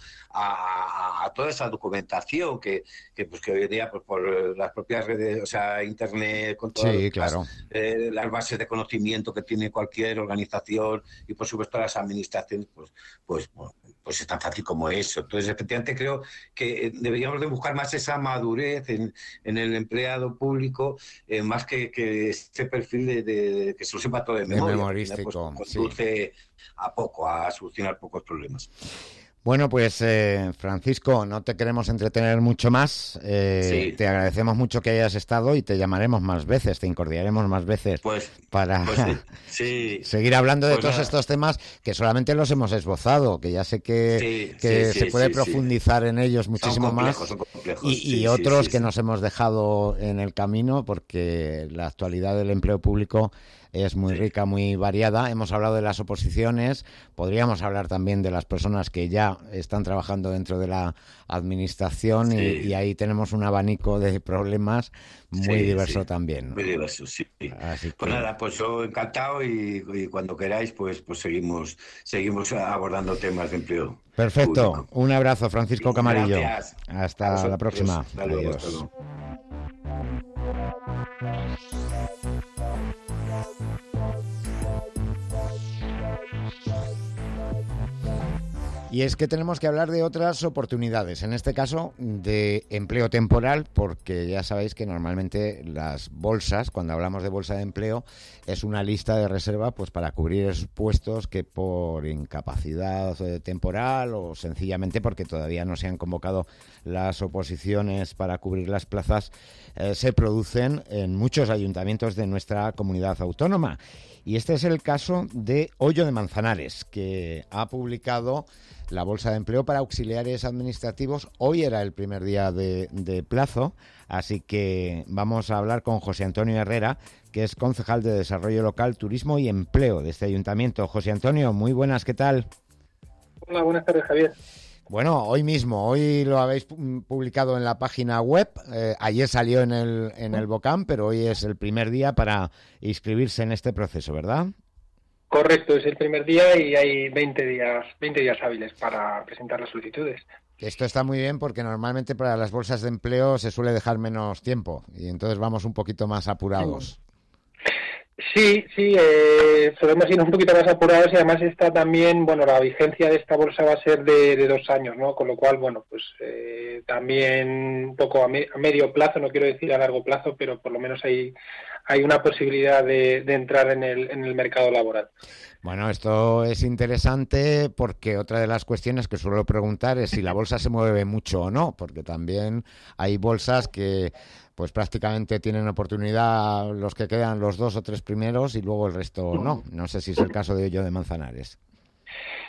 Speaker 5: a toda esa documentación que hoy en día, pues por las propias redes, o sea, Internet, con todas las bases de conocimiento que tiene cualquier organización y por supuesto las administraciones, pues es tan fácil como eso. Entonces, efectivamente, creo que deberíamos de buscar más esa madurez en el empleado público, más que ese perfil de que se lo sepa todo de memoria.
Speaker 2: Memorístico,
Speaker 5: pues, conduce a solucionar pocos problemas.
Speaker 2: Bueno, pues Francisco, no te queremos entretener mucho más. Te agradecemos mucho que hayas estado y te llamaremos más veces, te incordiaremos más veces para seguir hablando de todos estos temas que solamente los hemos esbozado, que ya sé que se puede profundizar en ellos muchísimo más, y otros que nos hemos dejado en el camino, porque la actualidad del empleo público es muy rica, muy variada. Hemos hablado de las oposiciones, podríamos hablar también de las personas que ya están trabajando dentro de la administración y ahí tenemos un abanico de problemas muy diverso también, ¿no?
Speaker 5: Muy diverso, sí.
Speaker 2: Así
Speaker 5: pues nada, pues yo encantado y cuando queráis pues seguimos abordando temas de empleo.
Speaker 2: Perfecto.
Speaker 5: Público.
Speaker 2: Un abrazo, Francisco Camarillo.
Speaker 5: Gracias.
Speaker 2: Hasta la próxima.
Speaker 5: Hasta luego,
Speaker 2: Adiós.
Speaker 5: hasta luego.
Speaker 2: Y es que tenemos que hablar de otras oportunidades, en este caso de empleo temporal, porque ya sabéis que normalmente las bolsas, cuando hablamos de bolsa de empleo, es una lista de reserva pues para cubrir esos puestos que por incapacidad temporal o sencillamente porque todavía no se han convocado las oposiciones para cubrir las plazas, se producen en muchos ayuntamientos de nuestra comunidad autónoma. Y este es el caso de Hoyo de Manzanares, que ha publicado la bolsa de empleo para auxiliares administrativos. Hoy era el primer día de plazo, así que vamos a hablar con José Antonio Herrera, que es concejal de Desarrollo Local, Turismo y Empleo de este ayuntamiento. José Antonio, muy buenas, ¿qué tal?
Speaker 10: Hola, buenas tardes, Javier.
Speaker 2: Bueno, hoy lo habéis publicado en la página web, ayer salió en el BOCAM, pero hoy es el primer día para inscribirse en este proceso, ¿verdad?
Speaker 10: Correcto, es el primer día y hay 20 días hábiles para presentar las solicitudes.
Speaker 2: Esto está muy bien porque normalmente para las bolsas de empleo se suele dejar menos tiempo y entonces vamos un poquito más apurados.
Speaker 10: Sí, solemos ir un poquito más apurados y además está también, la vigencia de esta bolsa va a ser de 2 años, ¿no? Con lo cual, también un poco a medio plazo, no quiero decir a largo plazo, pero por lo menos hay una posibilidad de entrar en el mercado laboral.
Speaker 2: Bueno, esto es interesante porque otra de las cuestiones que suelo preguntar es si la bolsa se mueve mucho o no, porque también hay bolsas que pues prácticamente tienen oportunidad los que quedan los 2 o 3 primeros y luego el resto no. No sé si es el caso de Hoyo de Manzanares.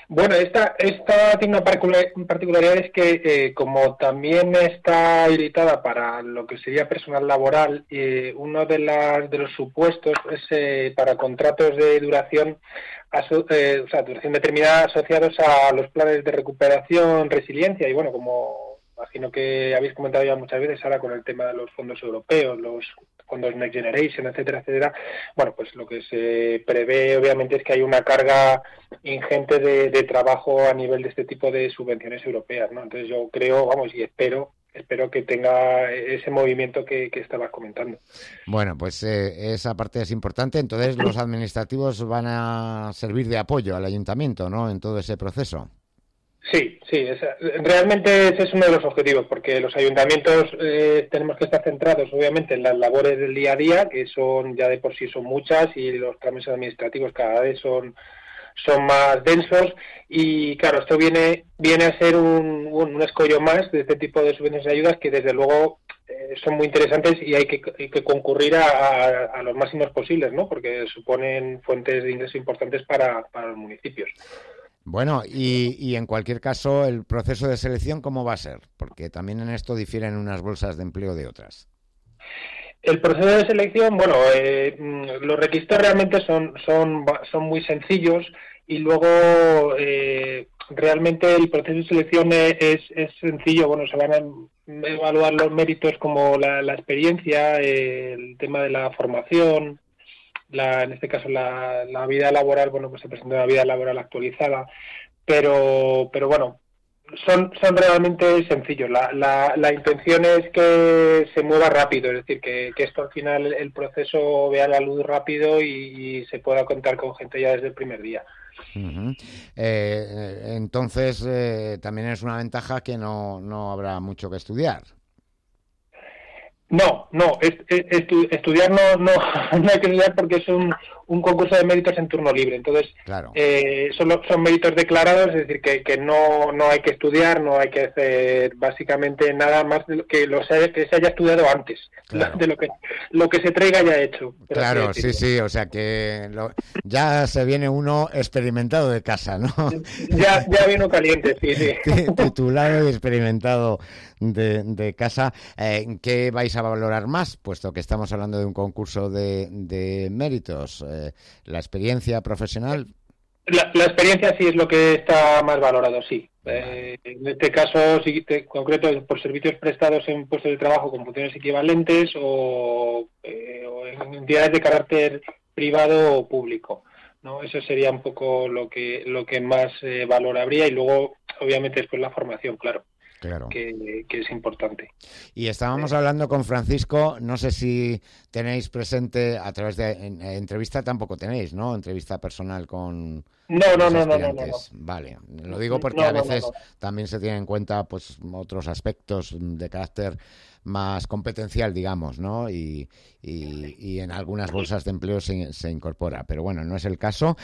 Speaker 10: Bueno, esta tiene una particularidad, es que como también está habilitada para lo que sería personal laboral, uno de los supuestos es para contratos de duración, duración determinada asociados a los planes de recuperación, resiliencia, y bueno, como imagino que habéis comentado ya muchas veces ahora con el tema de los fondos europeos, los fondos Next Generation, etcétera, etcétera. Bueno, pues lo que se prevé obviamente es que hay una carga ingente de trabajo a nivel de este tipo de subvenciones europeas, ¿no? Entonces yo creo, y espero que tenga ese movimiento que estabas comentando.
Speaker 2: Bueno, pues esa parte es importante. Entonces los administrativos van a servir de apoyo al ayuntamiento, ¿no?, en todo ese proceso.
Speaker 10: Sí, realmente ese es uno de los objetivos, porque los ayuntamientos tenemos que estar centrados obviamente en las labores del día a día, que son ya de por sí son muchas, y los trámites administrativos cada vez son más densos, y claro, esto viene a ser un escollo más de este tipo de subvenciones y ayudas que desde luego son muy interesantes, y hay que concurrir a los máximos posibles, ¿no?, porque suponen fuentes de ingresos importantes para los municipios.
Speaker 2: Bueno, y en cualquier caso, el proceso de selección, ¿cómo va a ser? Porque también en esto difieren unas bolsas de empleo de otras.
Speaker 10: El proceso de selección, los requisitos realmente son muy sencillos, y luego realmente el proceso de selección es sencillo. Se van a evaluar los méritos como la experiencia, el tema de la formación, en este caso la vida laboral, pues se presenta una vida laboral actualizada, pero son realmente sencillos. La intención es que se mueva rápido, es decir, que esto al final el proceso vea la luz rápido y se pueda contar con gente ya desde el primer día.
Speaker 2: Uh-huh. Entonces también es una ventaja que no habrá mucho que estudiar.
Speaker 10: No, estudiar no hay que estudiar, porque es un concurso de méritos en turno libre. Entonces,
Speaker 2: claro,
Speaker 10: son méritos declarados, es decir, que no hay que estudiar, no hay que hacer básicamente nada más de lo que se haya estudiado antes, claro, de lo que se traiga ya hecho.
Speaker 2: Claro, sí, o sea que ya se viene uno experimentado de casa, ¿no?
Speaker 10: Ya viene caliente, sí.
Speaker 2: Titulado y experimentado de casa. ¿Qué vais a valorar más, puesto que estamos hablando de un concurso de méritos? ¿La experiencia profesional?
Speaker 10: La experiencia sí es lo que está más valorado, sí. En este caso, sí, concreto, por servicios prestados en puestos de trabajo con funciones equivalentes o en entidades de carácter privado o público, ¿no? Eso sería un poco lo que más valor habría, y luego, obviamente, después la formación, claro. Que es importante.
Speaker 2: Y estábamos hablando con Francisco, no sé si tenéis presente a través de entrevista, tampoco tenéis, ¿no? Entrevista personal con
Speaker 10: No.
Speaker 2: Vale, lo digo porque a veces también se tienen en cuenta pues otros aspectos de carácter más competencial, digamos, ¿no? Y en algunas bolsas de empleo se incorpora, pero bueno, no es el caso.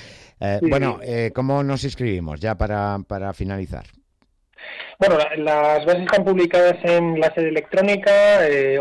Speaker 2: ¿Cómo nos inscribimos ya para finalizar?
Speaker 10: Bueno, las bases están publicadas en la sede electrónica,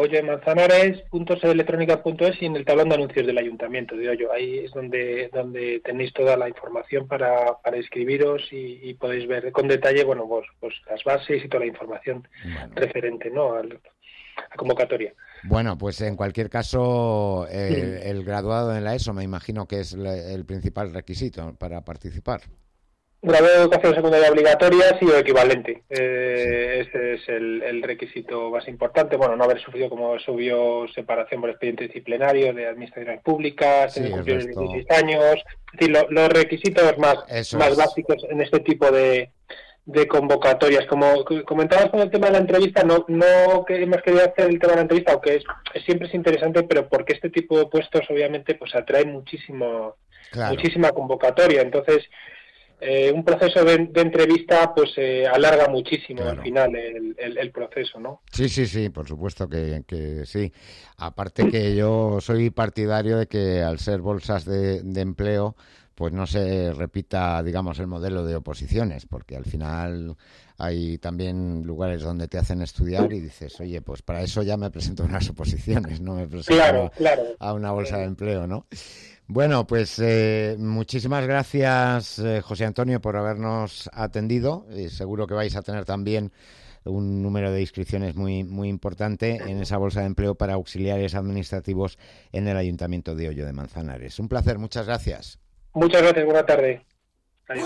Speaker 10: hoyodemanzanares.sedeelectronica.es, y en el tablón de anuncios del ayuntamiento de Hoyo. Ahí es donde tenéis toda la información para inscribiros, y podéis ver con detalle, pues las bases y toda la información referente, ¿no?, a la convocatoria.
Speaker 2: Bueno, pues en cualquier caso, el graduado en la ESO me imagino que es el principal requisito para participar.
Speaker 10: Grado de educación secundaria obligatoria, sí, o equivalente. Ese es el requisito más importante. No haber sufrido, como subió, separación por expediente disciplinario de administraciones públicas, tener cumplido 16 años. Es decir, los requisitos más básicos en este tipo de convocatorias. Como comentabas con el tema de la entrevista, no que hemos querido hacer el tema de la entrevista, aunque siempre es interesante, pero porque este tipo de puestos obviamente pues atrae muchísima convocatoria. Entonces, un proceso de entrevista pues alarga muchísimo al final el proceso, ¿no?
Speaker 2: Sí, por supuesto que sí. Aparte que yo soy partidario de que al ser bolsas de empleo, pues no se repita, digamos, el modelo de oposiciones, porque al final hay también lugares donde te hacen estudiar y dices, oye, pues para eso ya me presento a unas oposiciones, no me presento a una bolsa de empleo, ¿no? Bueno, pues muchísimas gracias, José Antonio, por habernos atendido. Seguro que vais a tener también un número de inscripciones muy, muy importante en esa bolsa de empleo para auxiliares administrativos en el Ayuntamiento de Hoyo de Manzanares. Un placer, muchas gracias.
Speaker 10: Muchas gracias, buena tarde. Adiós.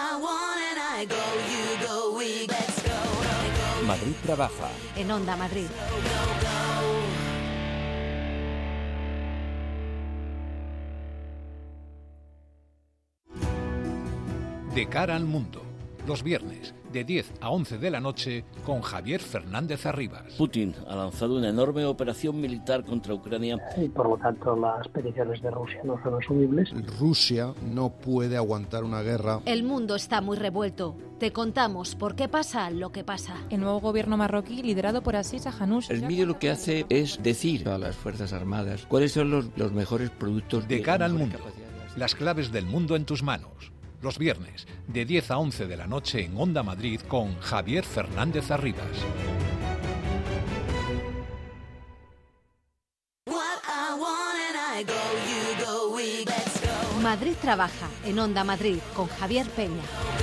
Speaker 1: Madrid trabaja.
Speaker 7: En Onda Madrid.
Speaker 9: De cara al mundo, los viernes, de 10 a 11 de la noche, con Javier Fernández Arribas.
Speaker 11: Putin ha lanzado una enorme operación militar contra Ucrania.
Speaker 12: Y por lo tanto las peticiones de Rusia no son asumibles.
Speaker 13: Rusia no puede aguantar una guerra.
Speaker 7: El mundo está muy revuelto. Te contamos por qué pasa lo que pasa.
Speaker 14: El nuevo gobierno marroquí, liderado por Aziz Ahanous.
Speaker 11: El vídeo lo que hace es decir a las Fuerzas Armadas cuáles son los mejores productos.
Speaker 9: De cara al mundo, las claves del mundo en tus manos. Los viernes, de 10 a 11 de la noche en Onda Madrid con Javier Fernández Arribas.
Speaker 7: Madrid trabaja en Onda Madrid con Javier Peña.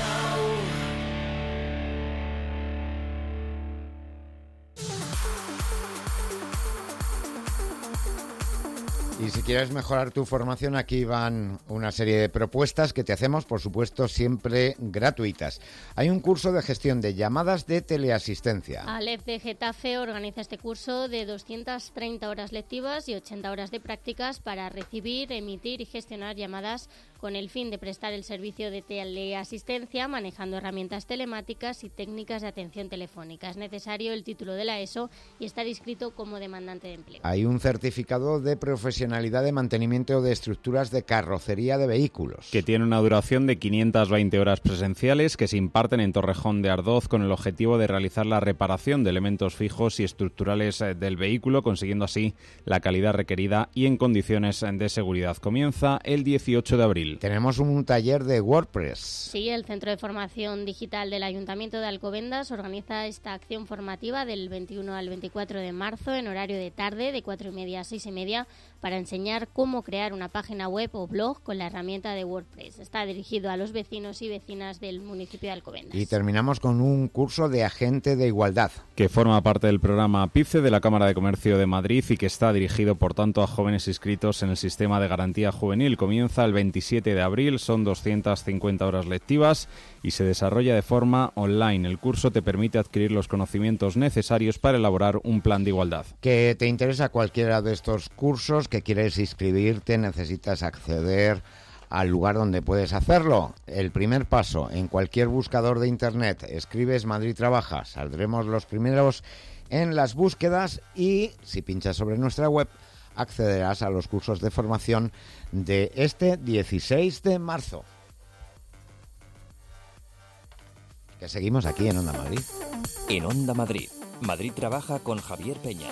Speaker 2: Y si quieres mejorar tu formación, aquí van una serie de propuestas que te hacemos, por supuesto, siempre gratuitas. Hay un curso de gestión de llamadas de teleasistencia.
Speaker 3: Aleph de Getafe organiza este curso de 230 horas lectivas y 80 horas de prácticas para recibir, emitir y gestionar llamadas con el fin de prestar el servicio de teleasistencia manejando herramientas telemáticas y técnicas de atención telefónica. Es necesario el título de la ESO y estar inscrito como demandante de empleo.
Speaker 2: Hay un certificado de profesionalidad de mantenimiento de estructuras de carrocería de vehículos,
Speaker 4: que tiene una duración de 520 horas presenciales que se imparten en Torrejón de Ardoz con el objetivo de realizar la reparación de elementos fijos y estructurales del vehículo, consiguiendo así la calidad requerida y en condiciones de seguridad. Comienza el 18 de abril.
Speaker 2: Tenemos un taller de WordPress.
Speaker 3: Sí, el Centro de Formación Digital del Ayuntamiento de Alcobendas organiza esta acción formativa del 21 al 24 de marzo en horario de tarde, de 4:30 a 6:30, para enseñar cómo crear una página web o blog con la herramienta de WordPress. Está dirigido a los vecinos y vecinas del municipio de Alcobendas.
Speaker 2: Y terminamos con un curso de agente de igualdad,
Speaker 4: que forma parte del programa PIFE de la Cámara de Comercio de Madrid y que está dirigido, por tanto, a jóvenes inscritos en el sistema de garantía juvenil. Comienza el 27 de abril, son 250 horas lectivas y se desarrolla de forma online. El curso te permite adquirir los conocimientos necesarios para elaborar un plan de igualdad.
Speaker 2: Que te interesa cualquiera de estos cursos, que quieres inscribirte, necesitas acceder al lugar donde puedes hacerlo. El primer paso, en cualquier buscador de internet, escribes Madrid Trabaja, saldremos los primeros en las búsquedas y si pinchas sobre nuestra web accederás a los cursos de formación de este 16 de marzo. Que seguimos aquí en Onda Madrid.
Speaker 1: En Onda Madrid, Madrid Trabaja con Javier Peña.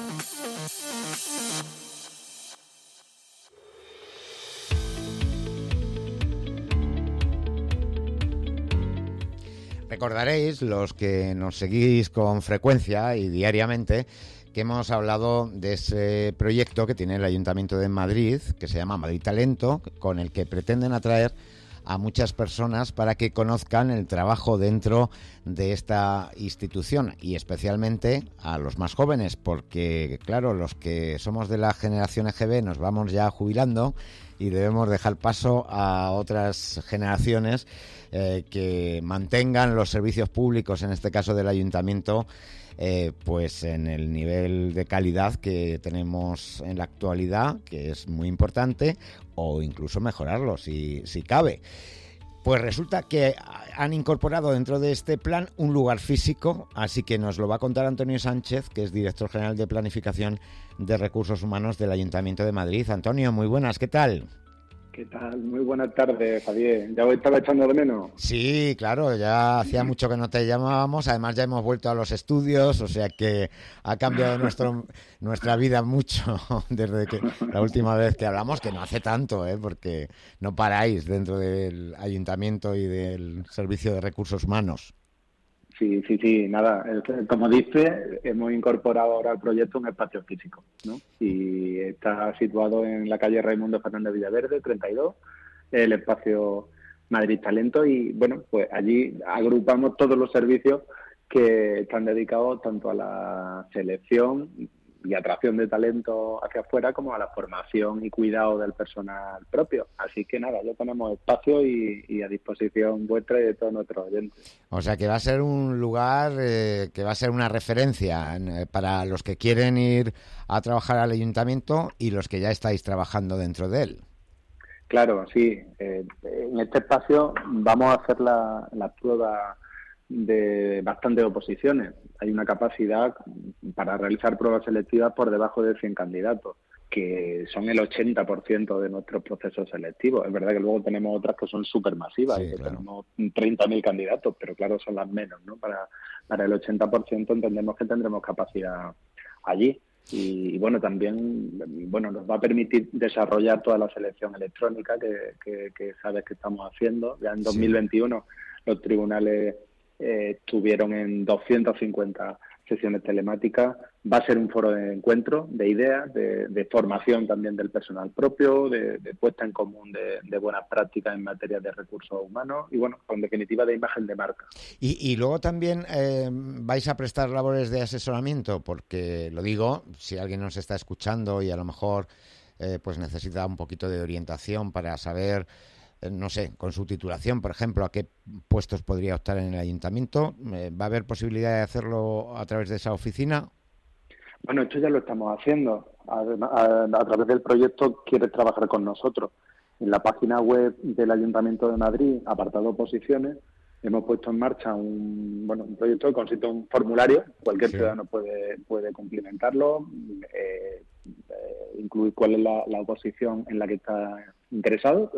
Speaker 2: Recordaréis, los que nos seguís con frecuencia y diariamente, que hemos hablado de ese proyecto que tiene el Ayuntamiento de Madrid, que se llama Madrid Talento, con el que pretenden atraer a muchas personas para que conozcan el trabajo dentro de esta institución y especialmente a los más jóvenes, porque claro, los que somos de la generación EGB nos vamos ya jubilando y debemos dejar paso a otras generaciones que mantengan los servicios públicos, en este caso del ayuntamiento, pues en el nivel de calidad que tenemos en la actualidad, que es muy importante, o incluso mejorarlo si cabe. Pues resulta que han incorporado dentro de este plan un lugar físico, así que nos lo va a contar Antonio Sánchez, que es director general de Planificación de Recursos Humanos del Ayuntamiento de Madrid. Antonio, muy buenas, ¿qué tal?
Speaker 15: ¿Qué tal? Muy buenas tardes, Javier. ¿Ya os estaba echando de menos?
Speaker 2: Sí, claro, ya hacía mucho que no te llamábamos, además ya hemos vuelto a los estudios, o sea que ha cambiado nuestra vida mucho desde que la última vez que hablamos, que no hace tanto, porque no paráis dentro del ayuntamiento y del Servicio de Recursos Humanos.
Speaker 15: Sí, nada, como dice, hemos incorporado ahora al proyecto un espacio físico, ¿no? Y está situado en la calle Raimundo Fernández Villaverde, 32, el espacio Madrid Talento, y bueno, pues allí agrupamos todos los servicios que están dedicados tanto a la selección y atracción de talento hacia afuera como a la formación y cuidado del personal propio. Así que nada, ya tenemos espacio y a disposición vuestra y de todos nuestros oyentes.
Speaker 2: O sea que va a ser un lugar que va a ser una referencia para los que quieren ir a trabajar al ayuntamiento y los que ya estáis trabajando dentro de él.
Speaker 15: Claro, sí. En este espacio vamos a hacer la prueba de bastantes oposiciones. Hay una capacidad para realizar pruebas selectivas por debajo de 100 candidatos, que son el 80% de nuestros procesos selectivos. Es verdad que luego tenemos otras que son supermasivas, sí, claro. Tenemos 30.000 candidatos, pero claro, son las menos, ¿no? Para el 80% entendemos que tendremos capacidad allí. Y bueno, también nos va a permitir desarrollar toda la selección electrónica que sabes que estamos haciendo. Ya en 2021 los tribunales estuvieron en 250 sesiones telemáticas. Va a ser un foro de encuentro, de ideas, de formación también del personal propio, de puesta en común de buenas prácticas en materia de recursos humanos y, bueno, en definitiva, de imagen de marca.
Speaker 2: Y luego también vais a prestar labores de asesoramiento, porque lo digo, si alguien nos está escuchando y a lo mejor pues necesita un poquito de orientación para saber, no sé, con su titulación, por ejemplo, a qué puestos podría optar en el ayuntamiento. ¿Va a haber posibilidad de hacerlo a través de esa oficina?
Speaker 15: Bueno, esto ya lo estamos haciendo. A través del proyecto Quieres trabajar con nosotros. En la página web del Ayuntamiento de Madrid, apartado oposiciones, hemos puesto en marcha un proyecto que consiste en un formulario. Cualquier ciudadano puede cumplimentarlo, incluir cuál es la oposición en la que está interesado.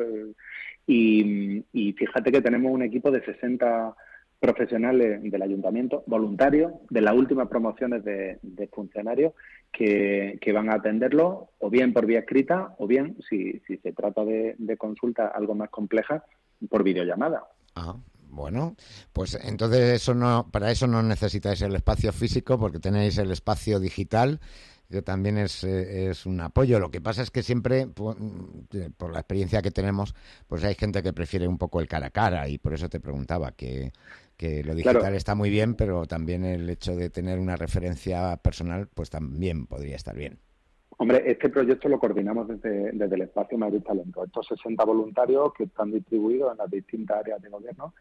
Speaker 15: Y fíjate que tenemos un equipo de 60 profesionales del ayuntamiento, voluntarios, de las últimas promociones de funcionarios que van a atenderlo, o bien por vía escrita, o bien, si se trata de consulta algo más compleja, por videollamada.
Speaker 2: Bueno, pues entonces para eso no necesitáis el espacio físico, porque tenéis el espacio digital, que también es un apoyo. Lo que pasa es que siempre, por la experiencia que tenemos, pues hay gente que prefiere un poco el cara a cara, y por eso te preguntaba que lo digital está muy bien, pero también el hecho de tener una referencia personal, pues también podría estar bien.
Speaker 15: Hombre, este proyecto lo coordinamos desde el espacio Madrid Talento. Estos 60 voluntarios que están distribuidos en las distintas áreas de gobierno.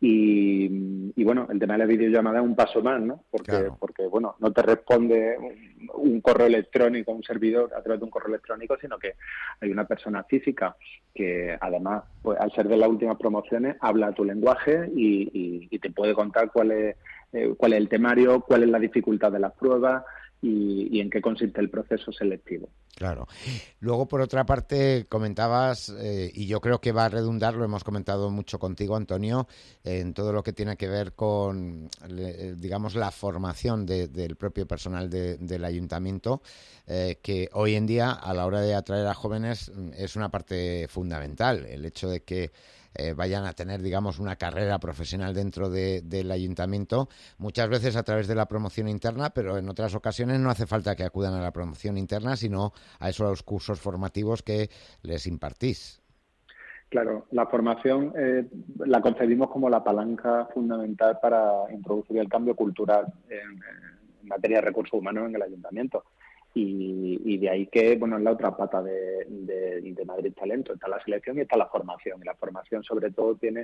Speaker 15: Y bueno, el tema de la videollamada es un paso más, ¿no? Porque bueno, no te responde un correo electrónico, un servidor a través de un correo electrónico, sino que hay una persona física que además, pues al ser de las últimas promociones, habla tu lenguaje y te puede contar cuál es el temario, cuál es la dificultad de las pruebas y en qué consiste el proceso selectivo.
Speaker 2: Claro. Luego, por otra parte, comentabas, y yo creo que va a redundar, lo hemos comentado mucho contigo, Antonio, en todo lo que tiene que ver con, digamos, la formación del propio personal del ayuntamiento, que hoy en día, a la hora de atraer a jóvenes, es una parte fundamental. El hecho de que vayan a tener, digamos, una carrera profesional dentro del ayuntamiento, muchas veces a través de la promoción interna, pero en otras ocasiones no hace falta que acudan a la promoción interna, sino a los cursos formativos que les impartís.
Speaker 15: Claro, la formación la concebimos como la palanca fundamental para introducir el cambio cultural en materia de recursos humanos en el ayuntamiento. Y de ahí que, bueno, es la otra pata de Madrid Talento. Está la selección y está la formación. Y la formación, sobre todo, tiene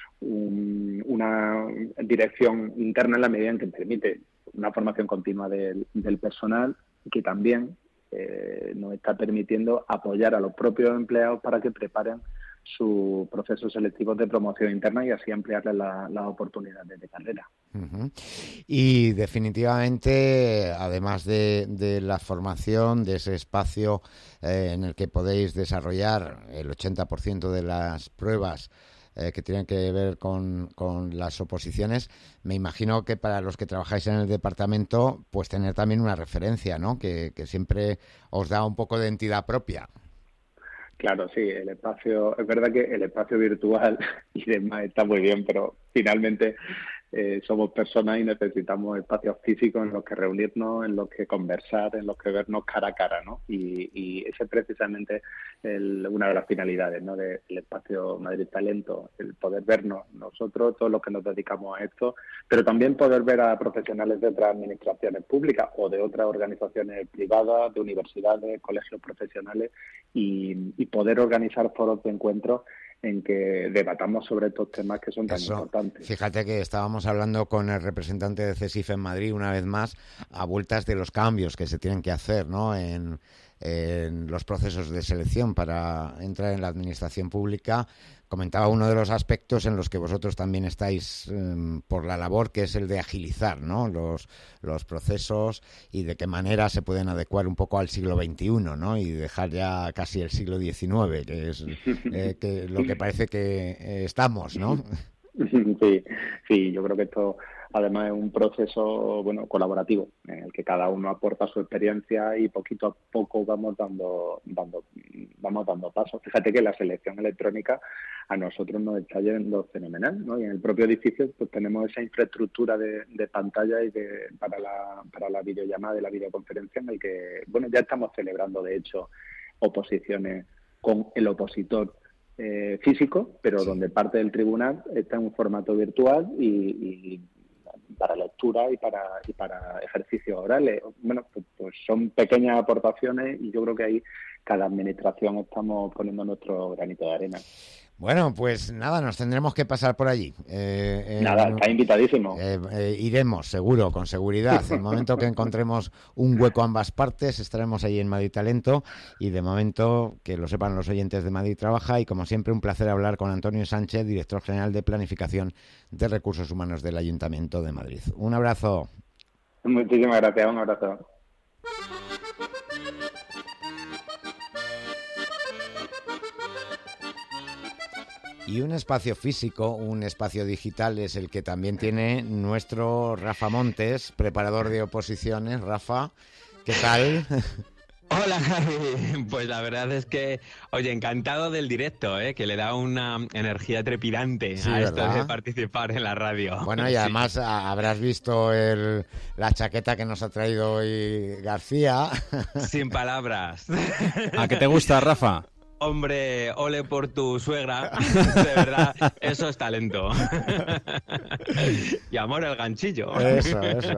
Speaker 15: una dirección interna en la medida en que permite una formación continua del personal, que también nos está permitiendo apoyar a los propios empleados para que preparen sus procesos selectivos de promoción interna y así ampliarles las oportunidades de carrera.
Speaker 2: Y definitivamente, además de la formación, de ese espacio en el que podéis desarrollar el 80% de las pruebas que tienen que ver con las oposiciones, me imagino que para los que trabajáis en el departamento, pues tener también una referencia, ¿no? Que siempre os da un poco de entidad propia.
Speaker 15: Claro, sí, el espacio, es verdad que el espacio virtual y demás está muy bien, pero finalmente somos personas y necesitamos espacios físicos en los que reunirnos, en los que conversar, en los que vernos cara a cara, ¿no? Y ese es precisamente una de las finalidades, ¿no?, del espacio Madrid Talento, el poder vernos nosotros, todos los que nos dedicamos a esto, pero también poder ver a profesionales de otras administraciones públicas o de otras organizaciones privadas, de universidades, colegios profesionales y poder organizar foros de encuentro en que debatamos sobre estos temas que son tan importantes.
Speaker 2: Fíjate que estábamos hablando con el representante de CESIF en Madrid una vez más a vueltas de los cambios que se tienen que hacer, ¿no?, en los procesos de selección para entrar en la administración pública. Comentaba uno de los aspectos en los que vosotros también estáis por la labor, que es el de agilizar, ¿no?, los procesos y de qué manera se pueden adecuar un poco al siglo XXI, ¿no?, y dejar ya casi el siglo XIX, que es que lo que parece que estamos, ¿no?
Speaker 15: Sí, yo creo que esto además es un proceso, bueno, colaborativo, en el que cada uno aporta su experiencia y poquito a poco vamos dando pasos. Fíjate que la selección electrónica a nosotros nos está yendo fenomenal, ¿no? Y en el propio edificio pues tenemos esa infraestructura de pantalla y para la videollamada y la videoconferencia, en el que, bueno, ya estamos celebrando de hecho oposiciones con el opositor físico, pero donde parte del tribunal está en un formato virtual y para lectura y para ejercicios orales. Bueno, pues son pequeñas aportaciones y yo creo que ahí cada administración estamos poniendo nuestro granito de arena.
Speaker 2: Bueno, pues nada, nos tendremos que pasar por allí.
Speaker 15: Nada, está invitadísimo.
Speaker 2: Iremos, seguro, con seguridad. En el momento que encontremos un hueco a ambas partes, estaremos allí en Madrid Talento. Y de momento, que lo sepan los oyentes de Madrid Trabaja. Y como siempre, un placer hablar con Antonio Sánchez, director general de Planificación de Recursos Humanos del Ayuntamiento de Madrid. Un abrazo.
Speaker 15: Muchísimas gracias, un abrazo.
Speaker 2: Y un espacio físico, un espacio digital es el que también tiene nuestro Rafa Montes, preparador de oposiciones. Rafa, ¿qué tal?
Speaker 16: Hola, Javi. Pues la verdad es que, oye, encantado del directo, que le da una energía trepidante a esto de participar en la radio.
Speaker 2: Bueno, y además habrás visto la chaqueta que nos ha traído hoy García.
Speaker 16: Sin palabras.
Speaker 4: ¿A qué te gusta, Rafa?
Speaker 16: Hombre, ole por tu suegra, de verdad, eso es talento. Y amor al ganchillo.
Speaker 2: Eso.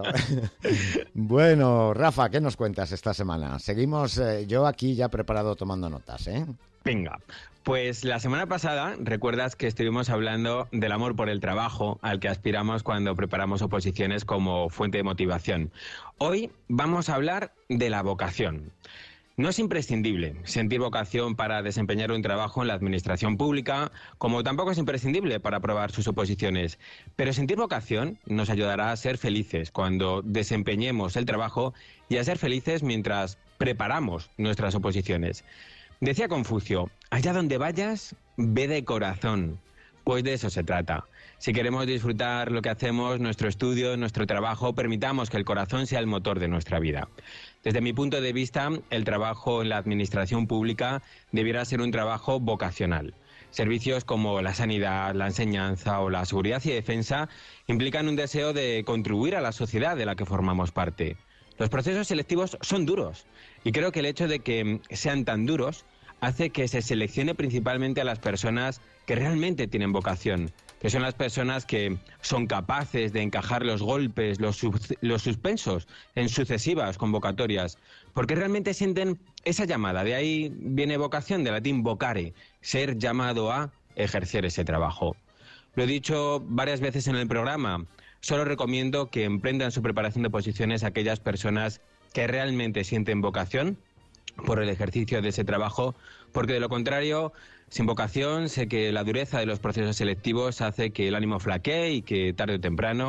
Speaker 2: Bueno, Rafa, ¿qué nos cuentas esta semana? Seguimos, yo aquí ya preparado tomando notas, ¿eh?
Speaker 16: Venga, pues la semana pasada recuerdas que estuvimos hablando del amor por el trabajo al que aspiramos cuando preparamos oposiciones como fuente de motivación. Hoy vamos a hablar de la vocación. No es imprescindible sentir vocación para desempeñar un trabajo en la administración pública, como tampoco es imprescindible para aprobar sus oposiciones. Pero sentir vocación nos ayudará a ser felices cuando desempeñemos el trabajo y a ser felices mientras preparamos nuestras oposiciones. Decía Confucio, allá donde vayas, ve de corazón. Pues de eso se trata. Si queremos disfrutar lo que hacemos, nuestro estudio, nuestro trabajo, permitamos que el corazón sea el motor de nuestra vida. Desde mi punto de vista, el trabajo en la administración pública debiera ser un trabajo vocacional. Servicios como la sanidad, la enseñanza o la seguridad y defensa implican un deseo de contribuir a la sociedad de la que formamos parte. Los procesos selectivos son duros y creo que el hecho de que sean tan duros hace que se seleccione principalmente a las personas que realmente tienen vocación, que son las personas que son capaces de encajar los golpes, los suspensos en sucesivas convocatorias, porque realmente sienten esa llamada. De ahí viene vocación, del latín vocare, ser llamado a ejercer ese trabajo. Lo he dicho varias veces en el programa, solo recomiendo que emprendan su preparación de oposiciones a aquellas personas que realmente sienten vocación por el ejercicio de ese trabajo, porque de lo contrario, sin vocación, sé que la dureza de los procesos selectivos hace que el ánimo flaquee y que tarde o temprano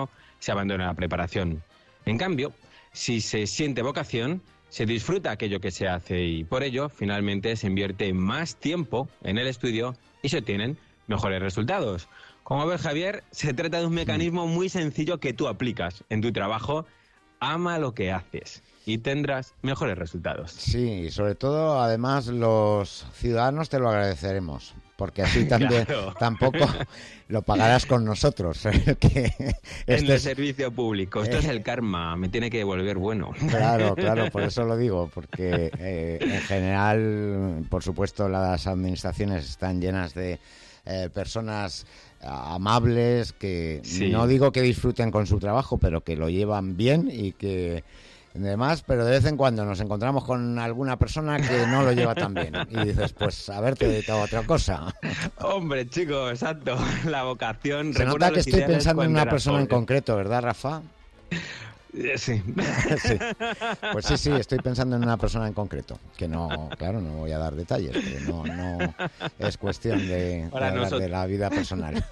Speaker 16: se abandona la preparación. En cambio, si se siente vocación, se disfruta aquello que se hace y por ello, finalmente, se invierte más tiempo en el estudio y se obtienen mejores resultados. Como ves, Javier, se trata de un mecanismo muy sencillo que tú aplicas en tu trabajo. Ama lo que haces y tendrás mejores resultados.
Speaker 2: Sí, y sobre todo, además, los ciudadanos te lo agradeceremos, porque así también tampoco lo pagarás con nosotros. Que
Speaker 16: en el servicio público. Esto es el karma, me tiene que devolver bueno.
Speaker 2: Claro, por eso lo digo, porque en general, por supuesto, las administraciones están llenas de personas amables que no digo que disfruten con su trabajo, pero que lo llevan bien y que demás, pero de vez en cuando nos encontramos con alguna persona que no lo lleva tan bien y dices, pues haberte dedicado a otra cosa.
Speaker 16: Hombre, chico, exacto, la vocación.
Speaker 2: Se nota que estoy pensando en una persona en concreto, ¿verdad, Rafa?
Speaker 16: Sí.
Speaker 2: Sí. Pues sí, estoy pensando en una persona en concreto, que no, claro, no voy a dar detalles, pero no es cuestión de hablar de la vida personal.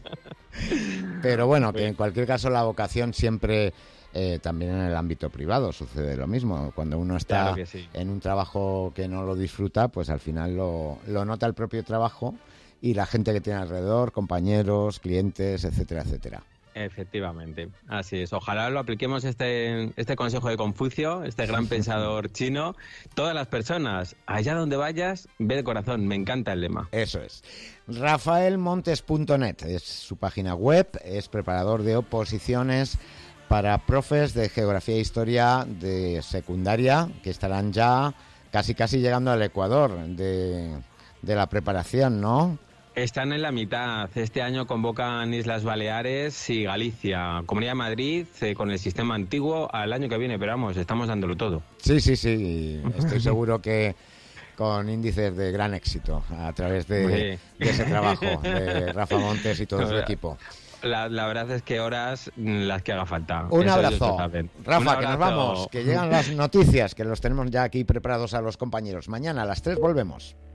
Speaker 2: Pero bueno, que en cualquier caso la vocación siempre, también en el ámbito privado sucede lo mismo. Cuando uno está en un trabajo que no lo disfruta, pues al final lo nota el propio trabajo y la gente que tiene alrededor, compañeros, clientes, etcétera, etcétera.
Speaker 16: Efectivamente, así es. Ojalá lo apliquemos este consejo de Confucio, este gran pensador chino. Todas las personas, allá donde vayas, ve de corazón. Me encanta el lema.
Speaker 2: Eso es. Rafaelmontes.net es su página web, es preparador de oposiciones para profes de geografía e historia de secundaria, que estarán ya casi llegando al Ecuador de la preparación, ¿no?
Speaker 16: Están en la mitad. Este año convocan Islas Baleares y Galicia. Comunidad de Madrid, con el sistema antiguo, al año que viene. Pero vamos, estamos dándolo todo.
Speaker 2: Sí. Estoy seguro que con índices de gran éxito a través de ese trabajo de Rafa Montes y todo su equipo.
Speaker 16: La verdad es que horas las que haga falta.
Speaker 2: Un abrazo. Rafa, que nos vamos, que llegan las noticias, que los tenemos ya aquí preparados a los compañeros. Mañana a las 3 volvemos.